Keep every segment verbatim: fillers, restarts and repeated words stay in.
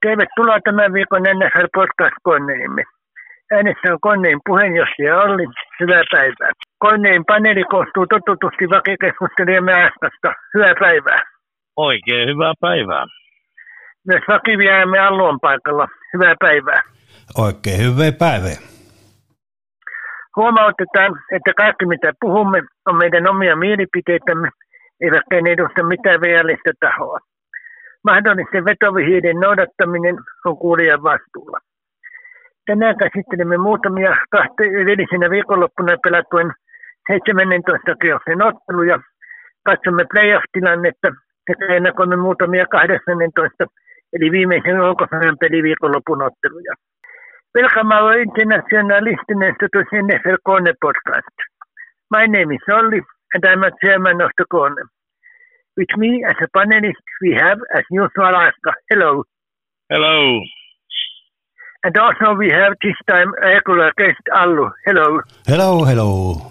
Tervetuloa tämän viikon N F L Podcast-koneimme. Äänessä on koneen puheenjohtaja Olli. Hyvää päivää. Koneen paneeli koostuu totutusti vakikeskustelijamme Aastasta. Hyvää päivää. Oikein hyvää päivää. Myös vakivijäämme Allu on paikalla. Hyvää päivää. Oikein hyvää päivää. Huomautetaan, että kaikki mitä puhumme on meidän omia mielipiteitämme, eivätkä ne edusta mitään virallista tahoa. Mahdollisten vetovihiiden noudattaminen on kuulijan vastuulla. Tänään käsittelemme muutamia kahta edellisenä viikonloppuna pelattujen seitsemäntoista kierroksen otteluja. Katsomme playoff-tilannetta sekä ennakoimme muutamia kahdeksantoista eli viimeisen ulkosanan peliviikonlopun otteluja. Welcome our international listeners to the N F L Corner podcast. My name is Olli and I'm a chairman of the corner. With me as a panelist we have, as usual, Aska. Hello. Hello. And also we have this time regular guest Allu. Hello. Hello, hello.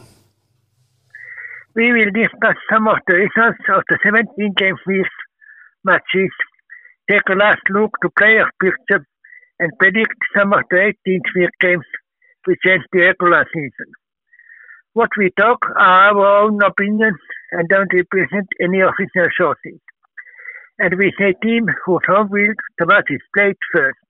We will discuss some of the results of the seventeen game week matches, take a last look to playoff picture, and predict some of the eighteenth week games which end the regular season. What we talk are our own opinions and don't represent any official sources. And we say team whose home field the match is played first.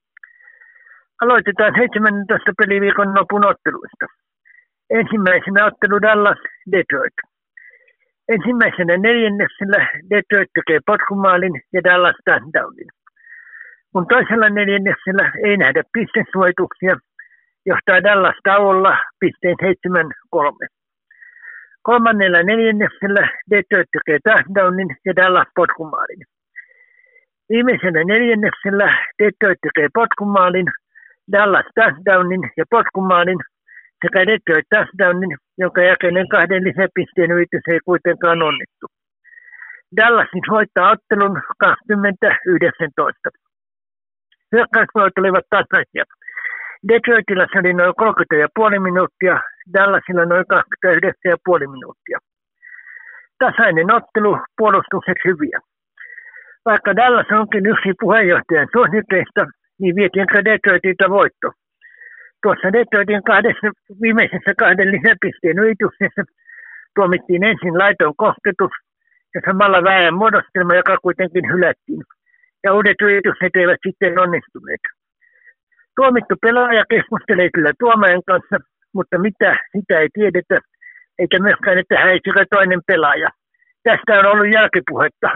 Aloitetaan seitsemäntoista peliviikon lopun otteluista. Ensimmäisenä ottelu Dallas Detroit. Ensimmäisenä neljänneksellä Detroit tekee potkumaalin ja Dallas touchdownin. Kun toisella neljänneksellä ei nähdä pistesuojituksia, johtaa Dallas tauolla pisteen seitsemän kolme. Kolmannella neljänneksellä Detroit tekee touchdownin ja Dallas potkumaalin. Viimeisellä neljänneksellä Detroit tekee potkumaalin, Dallas touchdownin ja potkumaalin sekä Detroit touchdownin, jonka jälkeinen kahden lisäpisteen yritys ei kuitenkaan onnistu. Dallas siis voittaa ottelun kaksikymmentä yhdeksäntoista. Hyökkäysvoit olivat tasaisia. Detroitilla se oli noin kolmekymmentä pilkku viisi minuuttia, Dallasilla noin kaksikymmentäyhdeksän pilkku viisi minuuttia. Tasainen ottelu, puolustukset hyviä. Vaikka Dallas onkin yksi puheenjohtajan suosikeista, niin vietiinkö Detroitilta voitto? Tuossa Detroitin kahdessa, viimeisessä kahden lisäpisteen yrityksessä tuomittiin ensin laiton kosketus ja samalla väärän muodostelma, joka kuitenkin hylättiin. Ja uudet yritykset eivät sitten onnistuneet. Tuomittu pelaaja keskustelee kyllä tuomajan kanssa, mutta mitä, sitä ei tiedetä, eikä myöskään, että häisikö toinen pelaaja. Tästä on ollut jälkipuhetta.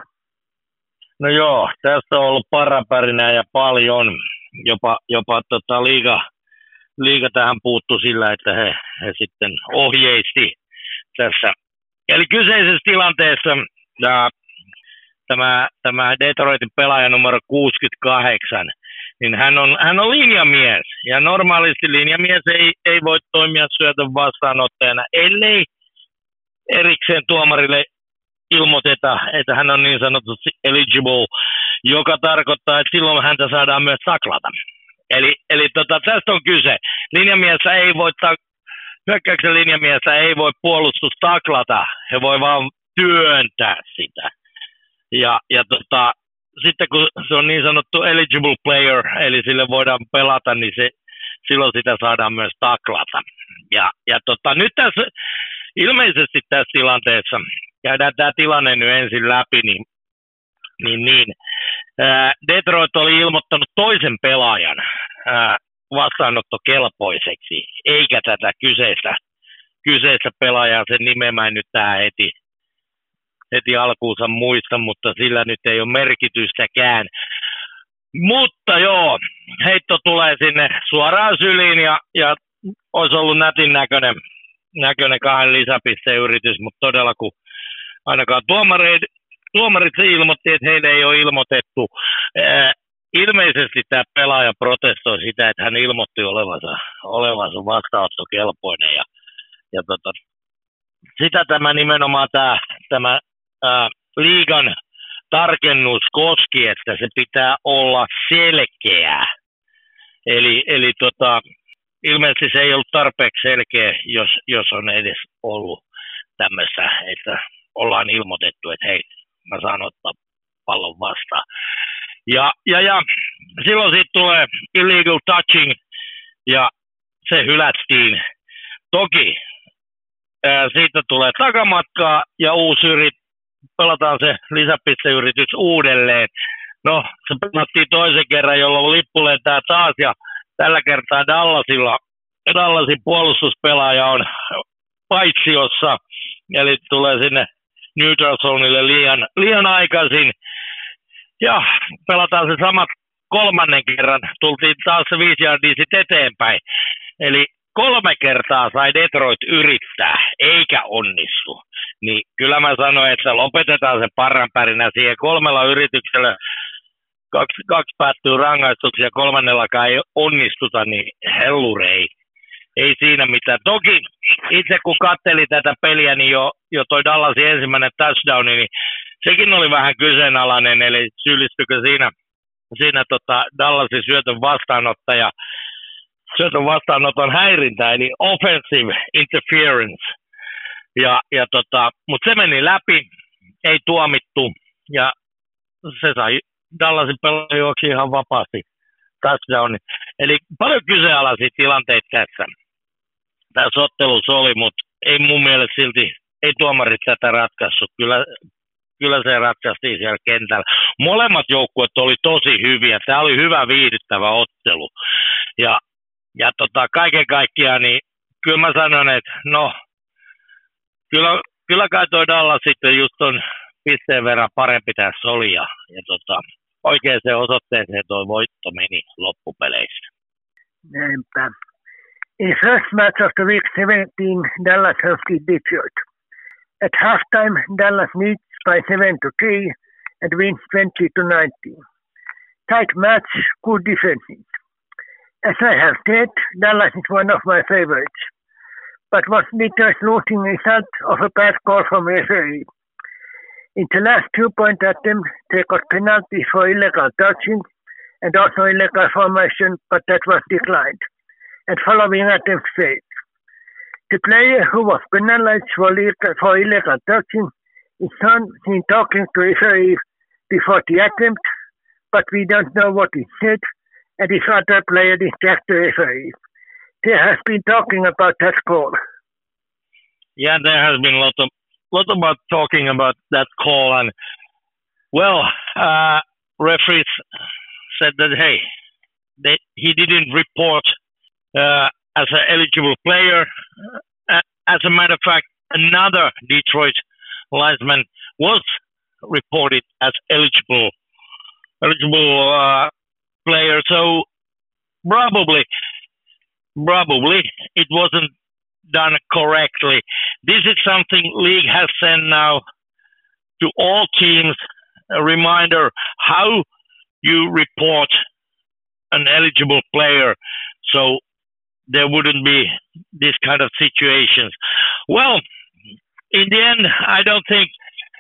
No joo, tästä on ollut parapärinää ja paljon. Jopa, jopa tota liiga, liiga tähän puuttu sillä, että he, he sitten ohjeisti tässä. Eli kyseisessä tilanteessa ja tämä, tämä Detroitin pelaaja numero kuusikymmentäkahdeksan, niin hän on, hän on linjamies. Ja normaalisti linjamies ei, ei voi toimia syötön vastaanottajana, ellei erikseen tuomarille ilmoiteta, että hän on niin sanotusti eligible, joka tarkoittaa, että silloin häntä saadaan myös taklata. Eli, eli tota, tästä on kyse. Linjamiessä ei voi, hyökkäyksen linjamiessä ei voi puolustus taklata, he voi vaan työntää sitä. Ja, ja tota, sitten kun se on niin sanottu eligible player, eli sille voidaan pelata, niin se, silloin sitä saadaan myös taklata. Ja, ja tota, nyt tässä, ilmeisesti tässä tilanteessa, käydään tämä tilanne nyt ensin läpi, niin, niin, niin ää, Detroit oli ilmoittanut toisen pelaajan ää, vastaanottokelpoiseksi, eikä tätä kyseistä, kyseistä pelaajaa, sen nimeä mä en nyt tähän heti, heti alkuunsa muista, mutta sillä nyt ei ole merkitystäkään. Mutta joo, heitto tulee sinne suoraan syliin ja, ja olisi ollut nätin näköinen, näköinen kahden lisäpisteen yritys, mutta todella kun ainakaan tuomarit, tuomarit se ilmoitti, että heille ei ole ilmoitettu. Ää, ilmeisesti tämä pelaaja protestoi sitä, että hän ilmoitti olevansa, olevansa vastaanottokelpoinen. Ja, ja tota, sitä tämä nimenomaan tämä, tämä ää, liigan tarkennus koski, että se pitää olla selkeä. Eli, eli tota, ilmeisesti se ei ollut tarpeeksi selkeä, jos, jos on edes ollut tämmöistä, että ollaan ilmoitettu, että hei, mä saan ottaa pallon vastaan. Ja, ja, ja silloin siitä tulee illegal touching ja se hylättiin. Toki ää, siitä tulee takamatkaa ja uusi yrit, pelataan se lisäpisteyritys uudelleen. No, se pelattiin toisen kerran, jolloin lippu lentää taas ja tällä kertaa Dallasilla, Dallasin puolustuspelaaja on paitsiossa, eli tulee sinne neutral zonelle liian, liian aikaisin. Ja pelataan se sama kolmannen kerran, tultiin taas se viisi jardia sitten eteenpäin. Eli kolme kertaa sai Detroit yrittää, eikä onnistu. Niin kyllä mä sanoin, että lopetetaan se parranpärinä siihen kolmella yrityksellä. Kaksi, kaksi päättyy rangaistuksia, kolmannellakaan ei onnistuta, niin hellurei. Ei siinä mitään. Toki itse kun katteli tätä peliä, niin jo, jo toi Dallasin ensimmäinen touchdowni, niin sekin oli vähän kyseenalainen, eli syyllistykö siinä, siinä tota Dallasin syötön vastaanottaja, syötön vastaanoton häirintä, eli offensive interference. Ja, ja tota, mutta se meni läpi, ei tuomittu, ja se sai Dallasin pelaaja juoksi ihan vapaasti touchdowni. Eli paljon kyseenalaisia tilanteita tässä. Tässä ottelussa oli, mutta ei mun mielestä silti, ei tuomarit tätä ratkaissut. Kyllä, kyllä se ratkaistiin siellä kentällä. Molemmat joukkueet oli tosi hyviä. Tämä oli hyvä viihdyttävä ottelu. Ja, ja tota, kaiken kaikkiaan, niin kyllä mä sanon, että no, kyllä, kyllä kai toi Dallas sitten just ton pisteen verran parempi tässä oli. Ja, ja tota, oikein se osoitteeseen tuo voitto meni loppupeleissä. Näinpä. In first match of the week seventeen, Dallas hosted Detroit. At halftime, Dallas leads by seven to three and wins twenty to nineteen. Tight match, good defenses. As I have said, Dallas is one of my favorites. But was Detroit's losing result of a bad call from referee? In the last two-point attempt, they got penalties for illegal touching and also illegal formation, but that was declined. And following attempt failed. The player who was penalized for illegal, for illegal touching is seen talking to referee before the attempt, but we don't know what he said, and his other player distracted the referee. There has been talking about that call. Yeah, there has been a lot of lot about talking about that call, and well, uh, referees said that hey, they, he didn't report uh, as an eligible player. Uh, as a matter of fact, another Detroit linesman was reported as eligible eligible uh, player. So probably, probably it wasn't done correctly. This is something league has sent now to all teams, a reminder how you report an eligible player so there wouldn't be this kind of situations. Well, in the end, I don't think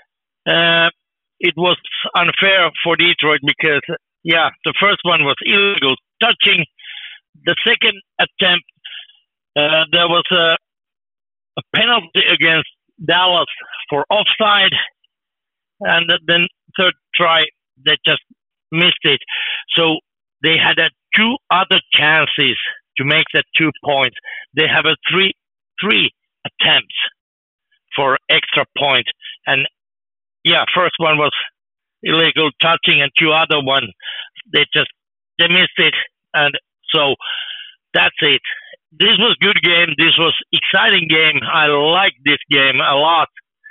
uh, it was unfair for Detroit because, yeah, the first one was illegal touching. The second attempt, uh, there was a, a penalty against Dallas for offside. And then third try, they just missed it. So they had uh, two other chances to make that two points. They have a three three attempts for extra point. And yeah, first one was illegal touching and two other ones, they just, they missed it. And so that's it. This was good game. This was exciting game. I like this game a lot.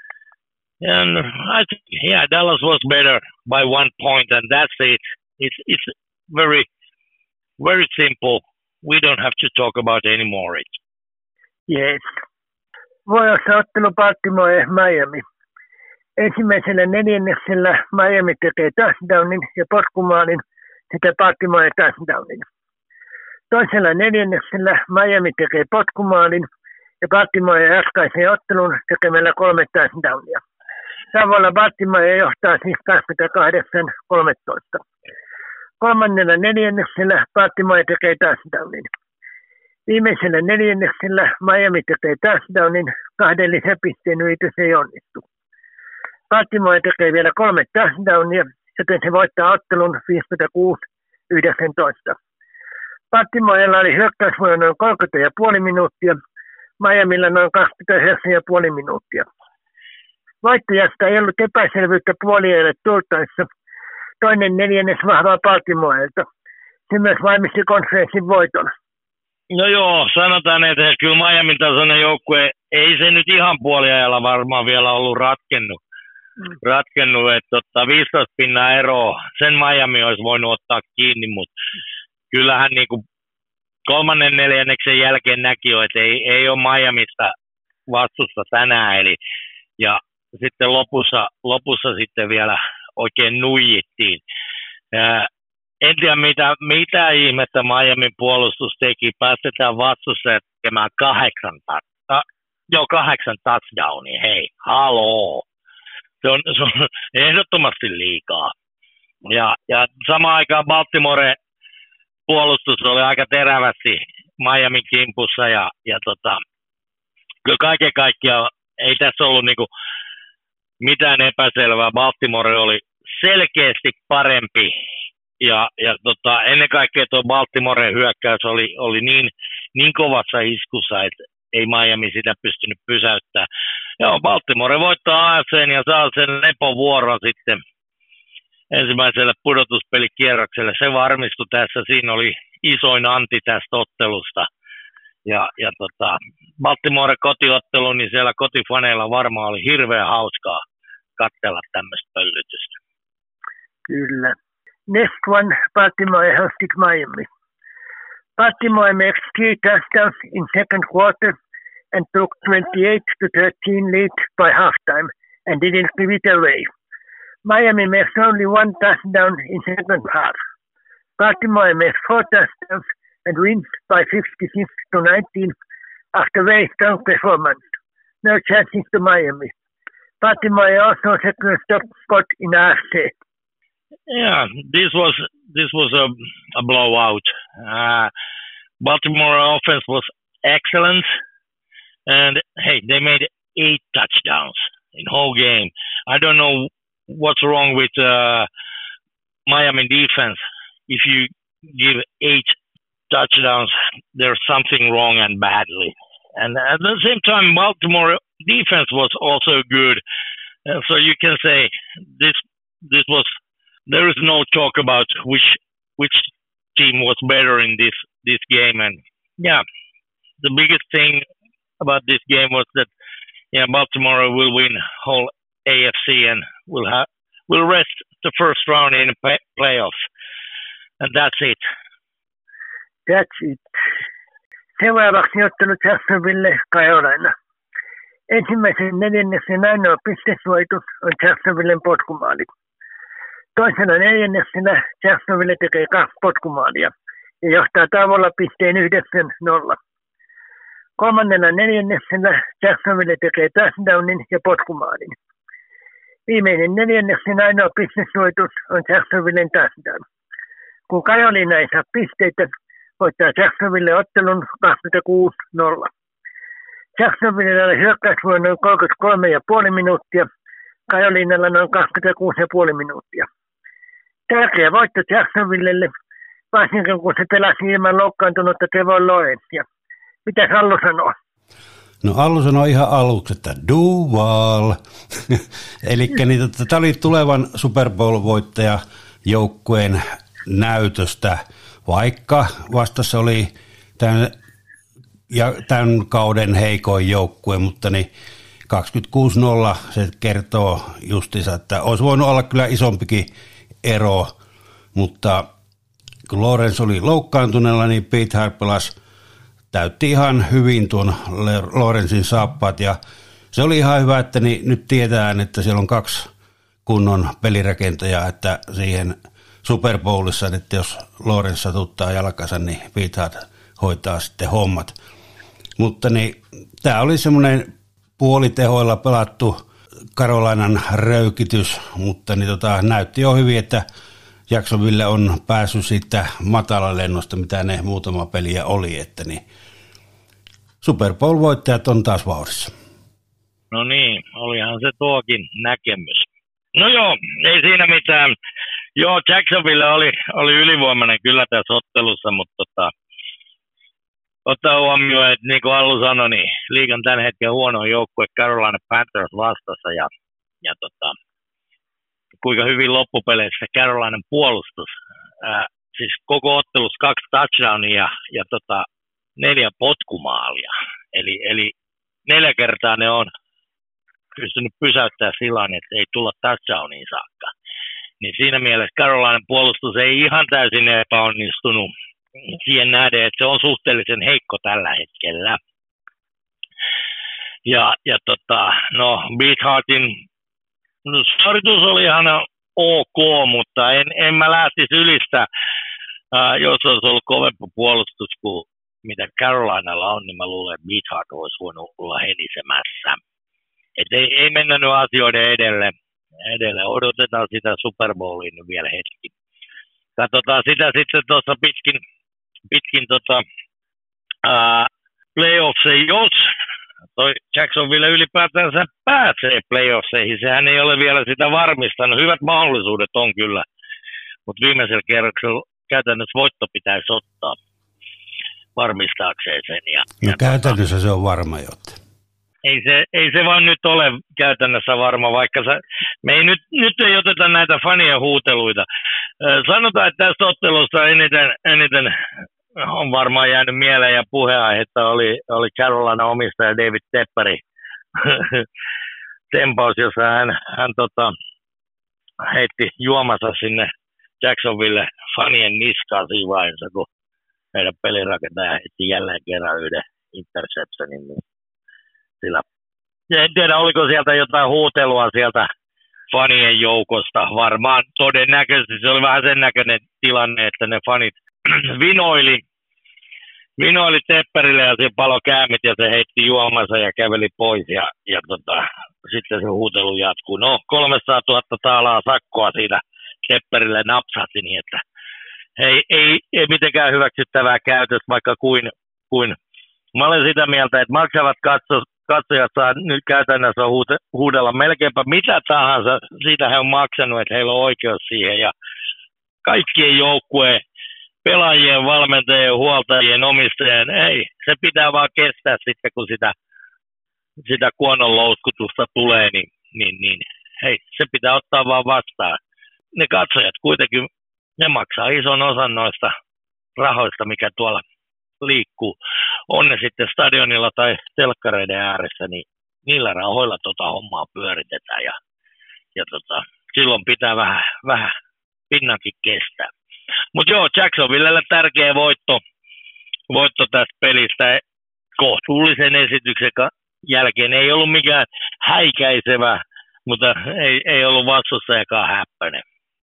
And I think, yeah, Dallas was better by one point, and that's it. It's it's very, very simple. We don't have to talk about any more it. Yes. Vuorossa ottelu Baltimore ja Miami. Ensimmäisellä neljänneksellä Miami tekee touchdownin ja potkumaalin sekä Baltimore touchdownin. Toisella neljänneksellä Miami tekee potkumaalin ja Baltimore ratkaisee ottelun tekemällä kolme touchdownia. Tavalla Baltimore johtaa siis kaksikymmentäkahdeksan kolmetoista. Kolmannella neljänneksellä Baltimore tekee touchdownin. Viimeisellä neljänneksellä Miami tekee touchdownin, kahden lisäpisteen yritys ei onnistu. Baltimore tekee vielä kolme touchdownia, joten se voittaa ottelun viisikymmentäkuusi yhdeksäntoista. Baltimoreella oli hyökkäysvuoro noin kolmekymmentä pilkku viisi minuuttia, Miamilla noin kaksikymmentäyhdeksän pilkku viisi minuuttia. Voittajasta ei ollut epäselvyyttä puoliajalla tultaessa. Toinen neljännes vahvaa Baltimorelta. Se myös valmisti konferenssin voiton. No joo, sanotaan, että kyllä Miamin tasoinen joukkue, ei se nyt ihan puoliajalla varmaan vielä ollut ratkennut. Mm. Ratkennut, että tota, viisitoista pinnaa eroa, sen Miami olisi voinut ottaa kiinni, mutta kyllähän niin kuin kolmannen neljänneksen jälkeen näki jo, että ei, ei ole Miamista vastusta tänään, eli ja sitten lopussa, lopussa sitten vielä oikein nuijittiin. Ää, en tiedä mitä, mitä ihmettä Miamin puolustus teki, päästetään vastustajat tekemään kahdeksan, ta, jo kahdeksan touchdownia, hei, haloo. Se on, se on ehdottomasti liikaa. Ja, ja samaan aikaan Baltimore puolustus oli aika terävästi Miamin kimpussa ja, ja tota, kyllä kaiken kaikkiaan ei tässä ollut niinku mitään epäselvää. Baltimore oli selkeästi parempi ja, ja tota, ennen kaikkea tuo Baltimoren hyökkäys oli, oli niin, niin kovassa iskussa, että ei Miami sitä pystynyt pysäyttämään. Joo, Baltimore voittaa A F C:n ja saa sen lepovuoron sitten ensimmäiselle pudotuspelikierrokselle. Se varmistui tässä. Siinä oli isoin anti tästä ottelusta. Ja, ja tota, Baltimore kotiottelu, niin siellä kotifaneilla varmaan oli hirveän hauskaa katsella tämmöistä pöllytystä. Kyllä. Next one, Baltimore hosted Miami. Baltimore makes three touchdowns in second quarter and took twenty-eight to thirteen lead by halftime and didn't give it away. Miami makes only one touchdown in second half. Baltimore makes four touchdowns and wins by fifty-six to nineteen after very strong performance. No chances to Miami. Baltimore also secured top spot in A F C. Yeah, this was this was a, a blowout. Uh, Baltimore offense was excellent, and hey, they made eight touchdowns in whole game. I don't know what's wrong with uh, Miami defense. If you give eight touchdowns, there's something wrong and badly. And at the same time, Baltimore defense was also good. Uh, so you can say this this was. There is no talk about which which team was better in this this game, and yeah, the biggest thing about this game was that yeah, Baltimore will win whole A F C and will have will rest the first round in the pay- playoffs, and that's it. That's it. Seuraavaksi ottelu Jacksonville Carolina. Ensimmäisen neljänneksen ainoa pistesuoritus on Jacksonvillen potkumaali. Toisena neljänneksellä Jacksonville tekee kaksi potkumaalia ja johtaa tauolla pisteen yhdeksän nolla. Kolmannella neljänneksellä Jacksonville tekee touchdownin ja potkumaalin. Viimeinen neljänneksen ainoa pistesuoritus on Jacksonvillen touchdown. Kun Carolina ei saa pisteitä, voittaa Jacksonville ottelun kaksikymmentäkuusi nolla. Jacksonvillella oli hyökkäysvuoro noin kolmekymmentäkolme pilkku viisi minuuttia, Carolinalla noin kaksikymmentäkuusi pilkku viisi minuuttia. Tärkeä voitto Jacksonvillelle, varsinkin kun se pelasi ilman loukkaantunutta Trevor Lawrencea. Mitä Allu sanoo? No Allu sanoi ihan aluksi, että Duval. Eli niin, tämä oli tulevan Super Bowl-voittaja joukkueen näytöstä, vaikka vastassa oli tämän, ja tämän kauden heikoin joukkue, mutta niin kaksikymmentäkuusi nolla se kertoo justiinsa, että olisi voinut olla kyllä isompikin ero, mutta kun Lawrence oli loukkaantuneella, niin Pete Harpelas täytti ihan hyvin tuon Lawrencen saappaat ja se oli ihan hyvä, että niin nyt tietää, että siellä on kaksi kunnon pelirakentajaa, että siihen Super Bowlissa, että jos Lawrence satuttaa jalkansa, niin Pete Hart hoitaa sitten hommat. Mutta niin, tämä oli semmoinen puolitehoilla pelattu Carolinan röykitys, mutta niin tota, näytti jo hyvin, että Jacksonville on päässyt siitä matalalennosta, mitä ne muutama peliä oli, että niin Super Bowl-voittajat on taas vauhdissa. No niin, olihan se tuokin näkemys. No joo, ei siinä mitään. Joo, Jacksonville oli, oli ylivoimainen kyllä tässä ottelussa, mutta tota, ottaa huomioon, että niin kuin Allu sanoi, niin liigan tämän hetken huono joukkue Carolina Panthers vastassa ja, ja tota, kuinka hyvin loppupeleissä Carolinan puolustus. Ää, siis koko ottelussa kaksi touchdownia ja tota, neljä potkumaalia. Eli, eli neljä kertaa ne on pystynyt pysäyttämään sillä, että ei tulla touchdowniin saakka. Niin siinä mielessä Carolinan puolustus ei ihan täysin epäonnistunut siihen nähden, että se on suhteellisen heikko tällä hetkellä. Ja, ja tota, no Beatheartin no, suoritus oli ihan ok, mutta en, en mä lähtisi ylistä, ää, jos olisi ollut kovempi puolustus kuin mitä Carolinalla on, niin mä luulen, että Beatheart olisi voinut olla helisemässä. Et ei, ei mennä nyt asioiden edelle. edelle. Odotetaan sitä Super Bowlia nyt vielä hetki. Katsotaan sitä sitten tuossa pitkin, pitkin tota, ää, playoffseihin, jos toi Jacksonville ylipäätänsä pääsee playoffseihin. Sehän ei ole vielä sitä varmistanut. Hyvät mahdollisuudet on kyllä, mutta viimeisellä kerroksella käytännössä voitto pitäisi ottaa varmistaakseen sen. Ja, no ja käytännössä tota, se on varma jotta. Ei se, ei se vaan nyt ole käytännössä varma, vaikka sä, me ei nyt, nyt ei oteta näitä fanien huuteluita. Sanotaan, että tästä ottelusta eniten, eniten on varmaan jäänyt mieleen ja puheenaiheetta oli, oli Carolina omistaja David Tepperi tempaus, jossa hän, hän tota, heitti juomansa sinne Jacksonville fanien niskaan siinä vaiheessa, kun meidän pelirakentaja heitti jälleen kerran yhden interceptionin. Niin sillä, en tiedä, oliko sieltä jotain huutelua sieltä fanien joukosta. Varmaan todennäköisesti se oli vähän sen näköinen tilanne, että ne fanit vinoili, vinoili Tepperille ja se palo käämit ja se heitti juomansa ja käveli pois ja, ja tota, sitten se huutelu jatkuu. No, kolmesataatuhatta taalaa sakkoa siitä Tepperille napsahti niin, että ei, ei, ei mitenkään hyväksyttävää käytös, vaikka kuin, kuin mä olen sitä mieltä, että maksavat katso, katsojat saa nyt käytännössä huute, huudella melkeinpä mitä tahansa. Siitä he on maksanut, että heillä on oikeus siihen. Ja kaikkien joukkueen, pelaajien, valmentajien, huoltajien, omistajien, ei. Se pitää vaan kestää sitten, kun sitä, sitä kuonnonlouskutusta tulee, niin, niin, niin hei, se pitää ottaa vaan vastaan. Ne katsojat kuitenkin, ne maksaa ison osan noista rahoista, mikä tuolla liikkuu. On ne sitten stadionilla tai telkkareiden ääressä, niin niillä rahoilla tota hommaa pyöritetään ja, ja tota, silloin pitää vähän, vähän pinnankin kestää. Mutta joo, Jacksonvillelle tärkeä voitto, voitto tästä pelistä kohtuullisen esityksen jälkeen. Ei ollut mikään häikäisevä, mutta ei, ei ollut vastustajakaan häppöinen.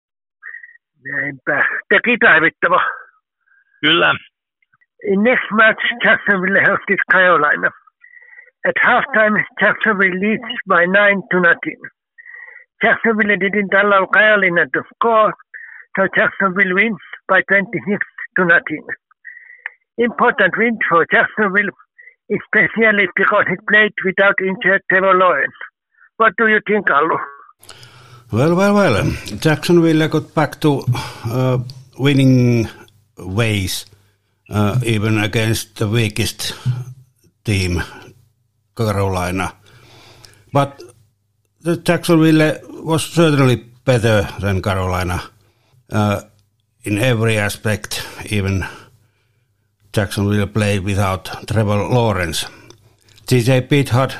Näinpä. Teki tarvittava. Kyllä. In next match, Jacksonville hosted Carolina. At halftime, Jacksonville leads by nine to nothing. Jacksonville didn't allow Carolina to score, so Jacksonville wins by twenty-six to nothing. Important win for Jacksonville, especially because it played without injured Trevor Lawrence. What do you think, Allu? Well, well, well. Jacksonville got back to uh, winning ways. Uh, even against the weakest team, Carolina. But the Jacksonville was certainly better than Carolina uh, in every aspect. Even Jacksonville played without Trevor Lawrence. T J Beathard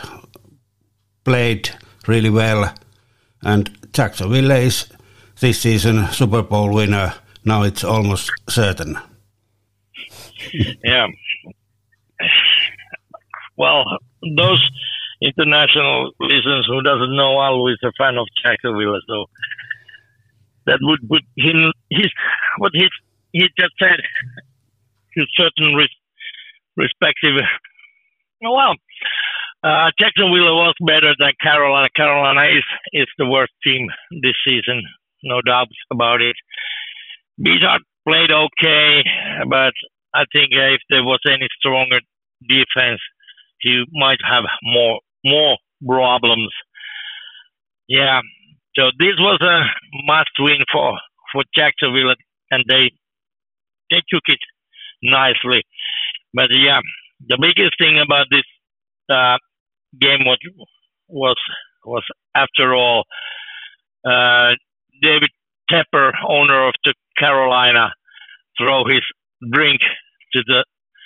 played really well, and Jacksonville is this season Super Bowl winner. Now it's almost certain. Yeah. Well, those international listeners who doesn't know Allu is a fan of Jacksonville, so that would put him his what he he just said to certain res- respective. Well, uh, Jacksonville was better than Carolina. Carolina is is the worst team this season, no doubts about it. Beathard played okay, but I think uh, if there was any stronger defense, he might have more more problems. Yeah, so this was a must win for for Jacksonville, and they they took it nicely. But yeah, the biggest thing about this uh, game was was was after all uh, David Tepper, owner of the Carolina, throw his drink to the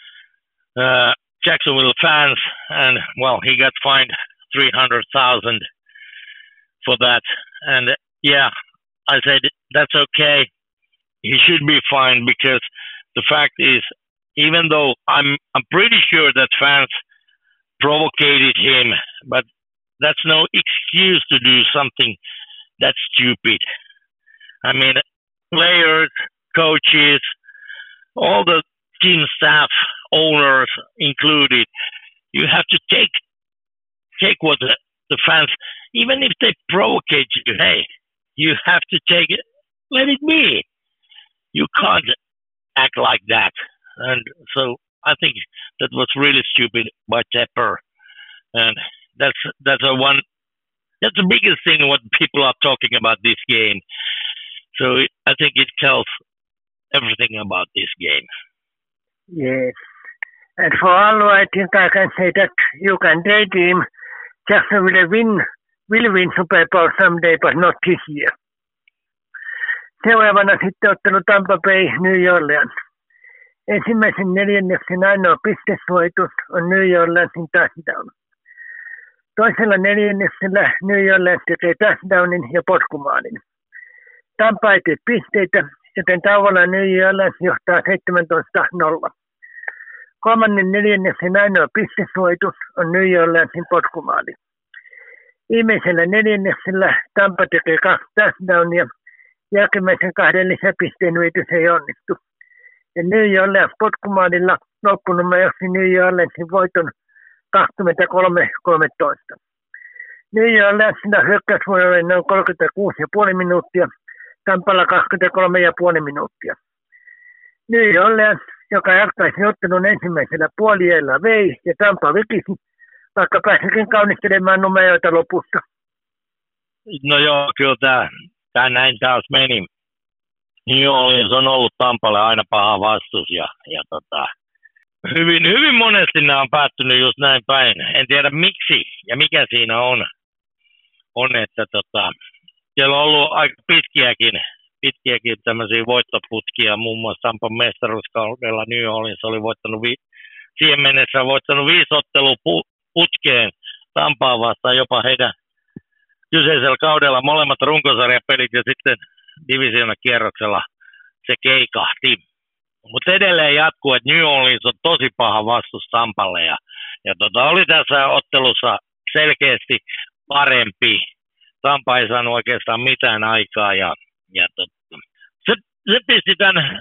uh, Jacksonville fans, and well, he got fined three hundred thousand for that. And uh, yeah, I said that's okay. He should be fined because the fact is, even though I'm I'm pretty sure that fans provocated him, but that's no excuse to do something that's stupid. I mean, players, coaches, all the team staff, owners included, you have to take take what the, the fans, even if they provocate you, hey, you have to take it, let it be. You can't act like that. And so I think that was really stupid by Tepper. And that's that's a one that's the biggest thing what people are talking about this game. So it, I think it tells everything about this game. Yes. And for all, I think I can say that you can daydream Jacksonville win, will win Super Bowl someday, but not this year. Seuraavana sitten ottelu Tampa Bay New Orleans. Ensimmäisen neljänneksen ainoa pistesuoritus on New Orleansin touchdown. Toisella neljänneksellä New Orleans tekee touchdownin ja potkumaalin. Tampa ei tee pisteitä, joten tauolla New Orleans johtaa seitsemäntoista nolla. Kolmannen neljänneksen ainoa pistesuoritus on New Orleansin potkumaali. Viimeisellä neljänneksellä Tampa tekee kaksi touchdownia, jälkimmäisen kahden lisäpisteen yritys ei onnistu. Ja New Orleans potkumaalilla loppunumeroksi New Orleansin voiton kaksikymmentäkolme kolmetoista. New Orleansilla hyökkäysvuoro oli noin kolmekymmentäkuusi pilkku viisi minuuttia, Tampalla kaksikymmentäkolme pilkku viisi minuuttia. New Orleans, joka jatkaisi ottelun ensimmäisellä puoliajalla vei ja Tampa vikisi, vaikka pääsikin kaunistelemaan numeroita lopussa. No joo, kyllä tämä, tämä näin taas meni. New Orleans on ollut Tampalle aina paha vastus ja, ja tota, hyvin, hyvin monesti nämä on päättynyt just näin päin. En tiedä miksi ja mikä siinä on, on että tota, siellä on ollut aika pitkiäkin, pitkiäkin tämmöisiä voittoputkia. Muun muassa Tampan mestaruuskaudella New Orleans oli voittanut, vi, siihen mennessä voittanut viisi ottelua pu, putkeen Tampaa vastaan, jopa heidän kyseisellä kaudella molemmat runkosarjapelit ja sitten divisioonakierroksella se keikahti. Mutta edelleen jatkuu, että New Orleans on tosi paha vastus Tampalle ja, ja tota, oli tässä ottelussa selkeästi parempi. Tampa ei saanut oikeastaan mitään aikaa ja, ja tota, se, se pisti tämän,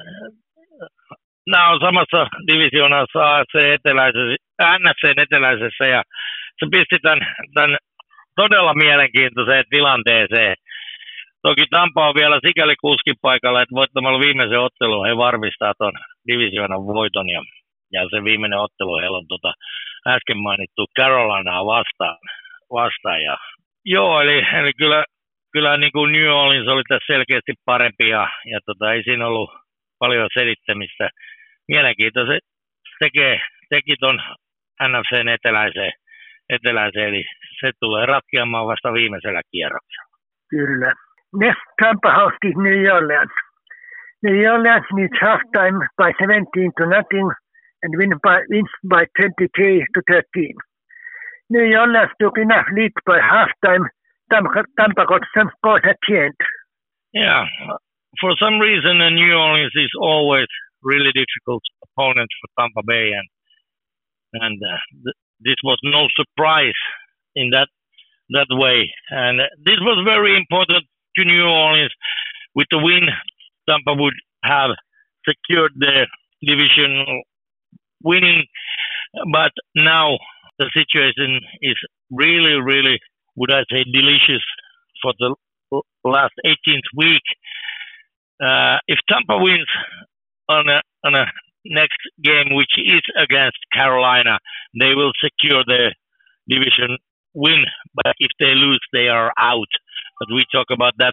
nämä on samassa divisioonassa A F C eteläisessä, N F C eteläisessä ja se pisti tämän, tämän todella mielenkiintoiseen tilanteeseen. Toki Tampa on vielä sikäli kuskin paikalla, että voittamalla viimeisen ottelun he varmistaa tuon divisioonan voiton. Ja, ja se viimeinen ottelu heillä on tota äsken mainittu Carolinaa vastaan. vastaan ja, joo, eli, eli kyllä, kyllä niin kuin New Orleans oli tässä selkeästi parempi ja, ja tota, ei siinä ollut paljon selittämistä. Mielenkiintoista tekee, teki tuon N F C:n eteläiseen, eteläiseen, eli se tulee ratkeamaan vasta viimeisellä kierroksella. Kyllä. Next Tampa hosted New Orleans. New Orleans needs halftime by seventeen to nothing and win by, wins by twenty-three to thirteen. New Orleans took enough lead by halftime. Tampa, Tampa got some scores at the end. Yeah, for some reason, New Orleans is always really difficult opponent for Tampa Bay, and and uh, th- this was no surprise in that that way. And this was very important to New Orleans. With the win, Tampa would have secured the division winning, but now the situation is really, really, would I say, delicious for the last eighteenth week. Uh, if Tampa wins on a, on a next game, which is against Carolina, they will secure the division win. But if they lose, they are out. But we talk about that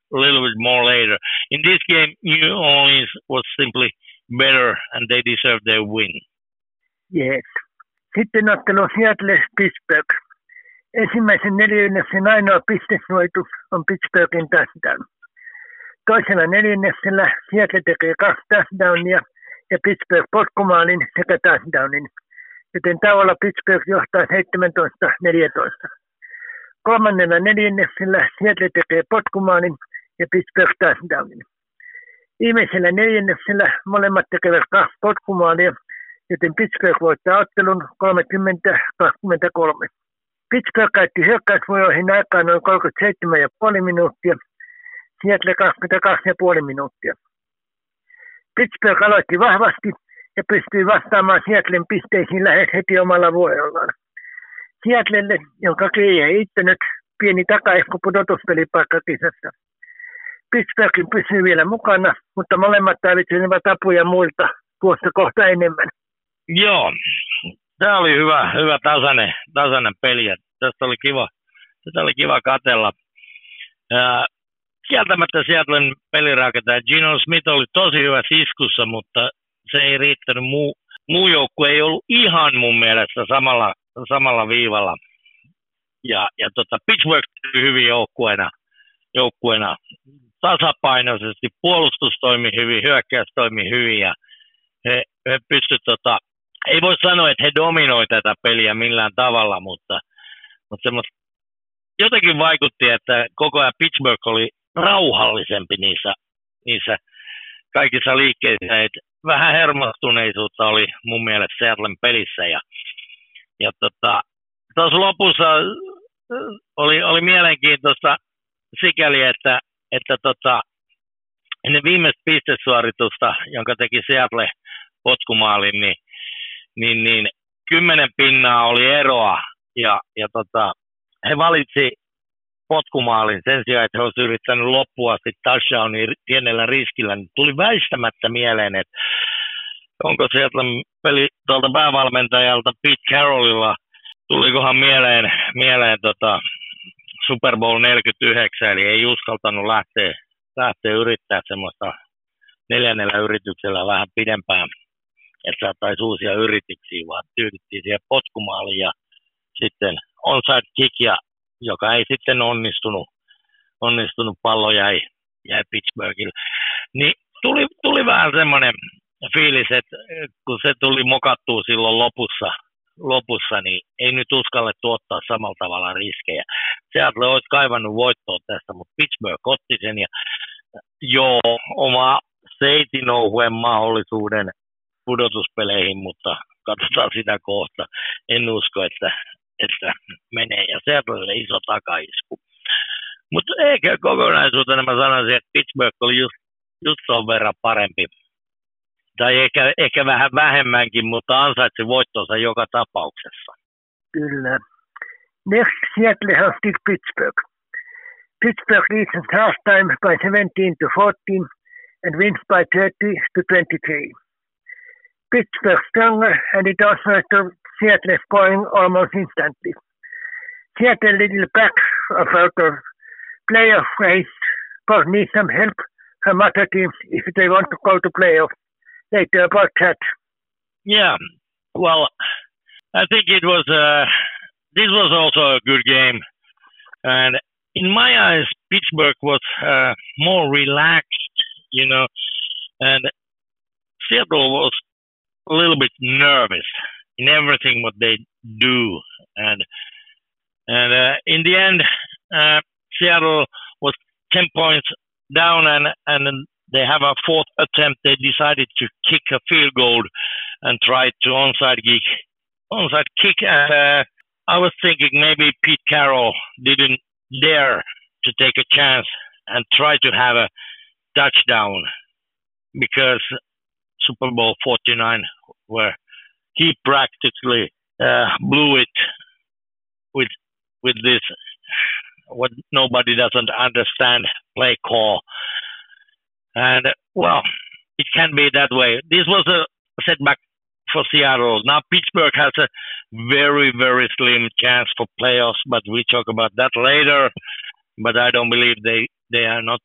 little bit more later. In this game, New Orleans was simply better and they deserved their win. Yes. Sitten ottelu Seattle-Pittsburgh. Ensimmäisen neljänneksen ainoa pistesuoritus on Pittsburghin touchdown. Toisella neljänneksellä Seattle tekee kaksi touchdownia ja Pittsburgh potkumaalin sekä touchdownin, joten tauolla Pittsburgh johtaa seitsemäntoista neljätoista. Kolmannella neljänneksellä Seattle tekee potkumaalin ja Pittsburgh touchdownin. Viimeisellä neljänneksellä molemmat tekevät kaksi potkumaalia, joten Pittsburgh voittaa ottelun kolmekymmentä kaksikymmentäkolme. Pittsburgh käytti hyökkäysvuoroihin aikaa noin kolmekymmentäseitsemän pilkku viisi minuuttia, Seattle kaksikymmentäkaksi pilkku viisi minuuttia. Pittsburgh aloitti vahvasti ja pystyi vastaamaan Seattlen pisteisiin lähes heti omalla vuorollaan. Seattlelle, jonka kei ei ittänyt, pieni takaisku pudotuspelipaikkakisassa. Pittsburghin pysyy vielä mukana, mutta molemmat tarvitsevat apuja muilta tuosta kohta enemmän. Joo, tämä oli hyvä, hyvä tasainen, tasainen peli. Tästä oli kiva, tästä oli kiva katsella. Ja kieltämättä Seattlen pelirakentaja Geno Smith oli tosi hyvä iskussa, mutta se ei riittänyt. Muu, muu joukkue ei ollut ihan mun mielestä samalla, samalla viivalla. Ja, ja tota, Pittsburgh hyvin joukkueena, joukkueena tasapainoisesti. Puolustus toimi hyvin, hyökkäys toimi hyvin ja he, he pystyivät, tota, ei voi sanoa, että he dominoi tätä peliä millään tavalla, mutta, mutta semmoista jotenkin vaikutti, että koko ajan Pittsburgh oli rauhallisempi niissä, niissä kaikissa liikkeissä. Et vähän hermostuneisuutta oli mun mielestä Seattlen pelissä. Ja, ja tota, tuossa lopussa oli, oli mielenkiintoista sikäli, että, että tota, ennen viimeistä pistesuoritusta, jonka teki Seattle potkumaalin, niin, niin, niin kymmenen pinnaa oli eroa. Ja, ja tota, he valitsi potkumaalin sen sijaan, että he olisivat yrittäneet loppua sitten touchdownin pienellä riskillä, niin tuli väistämättä mieleen, että onko sieltä peli tuolta päävalmentajalta Pete Carrollilla, tulikohan mieleen, mieleen tota Super Bowl neljäkymmentäyhdeksän, eli ei uskaltanut lähteä, lähteä yrittää semmoista neljännellä yrityksellä vähän pidempään, että saataisiin uusia yrityksiä, vaan tyydyttiin siihen potkumaaliin ja sitten onside kick, ja, joka ei sitten onnistunut, onnistunut pallo jäi, jäi Pittsburghille. Niin tuli, tuli vähän semmoinen fiilis, että kun se tuli mokattua silloin lopussa, lopussa, niin ei nyt uskallettu ottaa samalla tavalla riskejä. Seattle olisi kaivannut voittoa tästä, mutta Pittsburgh otti sen ja joo, oma seitinouhuen mahdollisuuden pudotuspeleihin, mutta katsotaan sitä kohta. En usko, että, että menee ja Seattle iso takaisku. Mutta eikä kokonaisuutena mä sanoisin, että Pittsburgh oli just, just ton verran parempi. Tai ehkä, ehkä vähän vähemmänkin, mutta ansaitsi voittonsa joka tapauksessa. Kyllä. Next Seattle hosted Pittsburgh. Pittsburgh leads at halftime by seventeen to fourteen and wins by thirty to twenty-three. Pittsburgh stronger and it also had Seattle scoring almost instantly. Seattle little back about the playoff race but need some help from other teams if they want to go to playoff. Later about that. Yeah, well, I think it was, uh, this was also a good game. And in my eyes, Pittsburgh was uh, more relaxed, you know, and Seattle was a little bit nervous in everything what they do. And and uh, in the end, uh, Seattle was ten points down and, and they have a fourth attempt. They decided to kick a field goal and try to onside kick. Onside kick. And, uh, I was thinking maybe Pete Carroll didn't dare to take a chance and try to have a touchdown because Super Bowl forty-nine, where he practically uh, blew it with with this what nobody doesn't understand play call. And, well, it can be that way. This was a setback for Seattle. Now Pittsburgh has a very, very slim chance for playoffs, but we talk about that later. But I don't believe they, they are not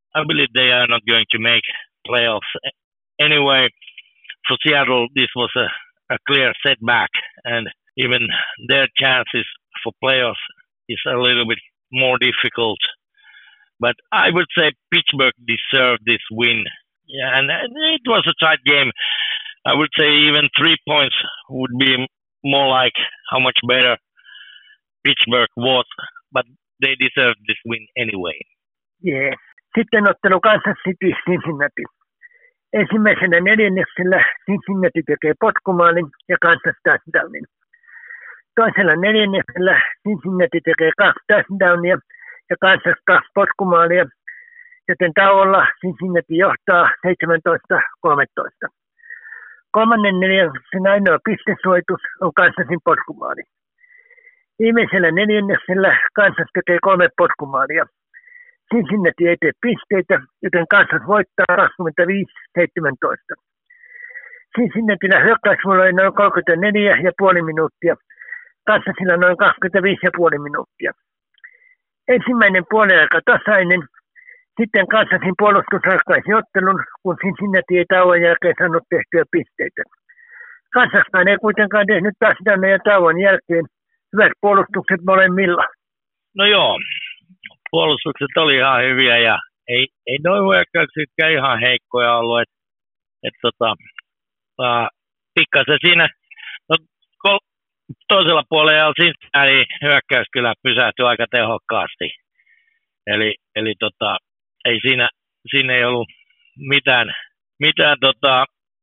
I believe they are not going to make playoffs anyway. For Seattle, this was a, a clear setback, and even their chances for playoffs is a little bit more difficult. But I would say Pittsburgh deserved this win. Yeah, and it was a tight game. I would say even three points would be more like how much better Pittsburgh was, but they deserved this win anyway. Yeah. Sitten ottelu Kansas City Cincinnati. Ensimmäisenä neljänneksellä Cincinnati tekee potkumaalin ja Kansas touchdownin. Toisella neljänneksellä Cincinnati tekee kaksi touchdownia ja Kansas kaksi potkumaalia, joten tauolla Cincinnati johtaa seitsemäntoista kolmetoista. Kolmannen neljänneksen ainoa pistesuojitus on Kansasin potkumaali. Viimeisellä neljänneksellä Kansas tekee kolme potkumaalia. Cincinnati ei tee pisteitä, joten Kansas voittaa kaksikymmentäviisi seitsemäntoista. Cincinnatilla hyökkäysvuoro oli noin kolmekymmentäneljä pilkku viisi minuuttia, Kansasilla noin kaksikymmentäviisi pilkku viisi minuuttia. Ensimmäinen puoliaika tasainen, sitten Kansasin puolustus ratkaisi ottelun, kun Cincinnati ei tauon jälkeen saanut tehtyä pisteitä. Kansaskaan ei kuitenkaan tehnyt touchdownia tauon jälkeen. Hyvät puolustukset molemmilla. No joo, puolustukset oli ihan hyviä ja ei, ei noin hyökkäyksitkään ihan heikkoja ollut. Et, et tota, uh, pikkasen siinä no, kol, toisella puolella Cincinnati hyökkäys kyllä pysähtyi aika tehokkaasti. Eli, eli tota, ei siinä, siinä ei ollut mitään, mitään tota,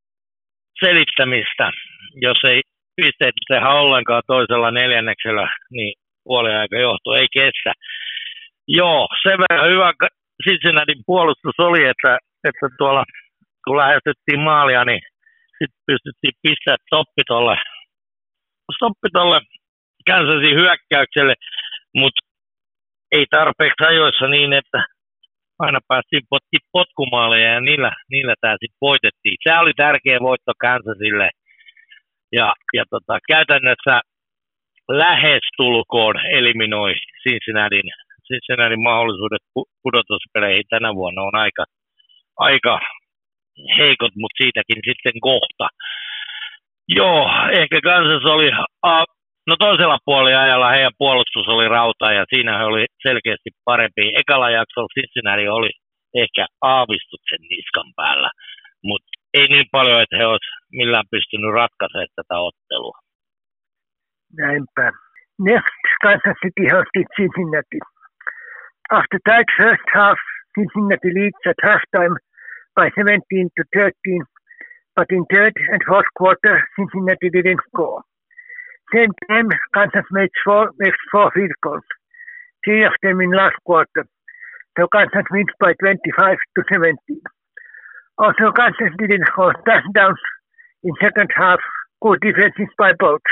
selittämistä, jos ei pisteitä tehdä ollenkaan toisella neljänneksellä, niin puoliaika johto ei kestä. Joo, sen verran hyvä Cincinnatin puolustus oli, että, että tuolla kun lähestyttiin maalia, niin sitten pystyttiin pistämään stoppi tolle, stoppi tolle Kansasin hyökkäykselle, mutta ei tarpeeksi ajoissa niin, että aina päästiin potki potkumaaleja ja niillä, niillä tämä sitten voitettiin. Se oli tärkeä voitto Kansasille. Ja, ja tota, käytännössä lähestulkoon eliminoi Cincinnatin, Cincinnatin mahdollisuudet pudotuspeleihin tänä vuonna on aika, aika heikot, mutta siitäkin sitten kohta. Joo, ehkä Kansas oli, no toisella puoliajalla heidän puolustus oli rauta ja siinä he oli selkeästi parempi. Ekalla jaksolla Cincinnati oli ehkä aavistuksen niskan päällä, mutta ei niin paljon, että he olisivat millään pystynyt ratkaisemaan tätä ottelua. Näinpä. Next, Kansas City hosted Cincinnati. After tight first half, Cincinnati leads at halftime by seventeen to thirteen, but in third and fourth quarter, Cincinnati didn't score. Same time, Kansas made four, makes four field goals, three of them in last quarter. So Kansas wins by twenty-five to seventeen. Also, Kansas didn't score touchdowns in second half. Good defenses by both.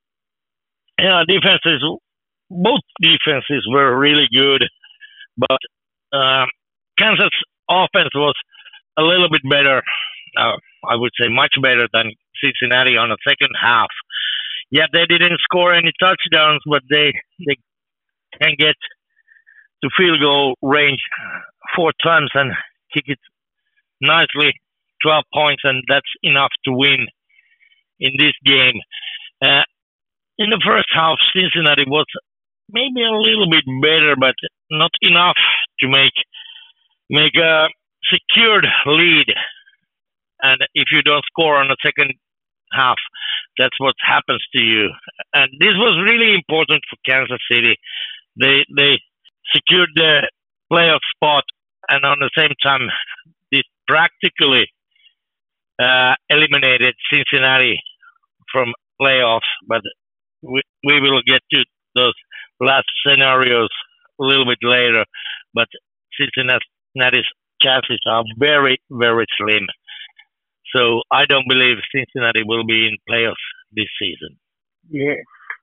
Yeah, defenses, both defenses were really good, but uh, Kansas offense was a little bit better. Uh, I would say much better than Cincinnati on the second half. Yeah, they didn't score any touchdowns, but they they can get to field goal range four times and kick it nicely, twelve points, and that's enough to win in this game. Uh, in the first half, Cincinnati was maybe a little bit better, but not enough to make make a secured lead. And if you don't score on the second half, that's what happens to you. And this was really important for Kansas City. They they secured the playoff spot, and on the same time, this practically uh, eliminated Cincinnati from playoffs. But we we will get to those last scenarios a little bit later. But Cincinnati's chances are very, very slim. So I don't believe Cincinnati will be in playoffs this season. Yes.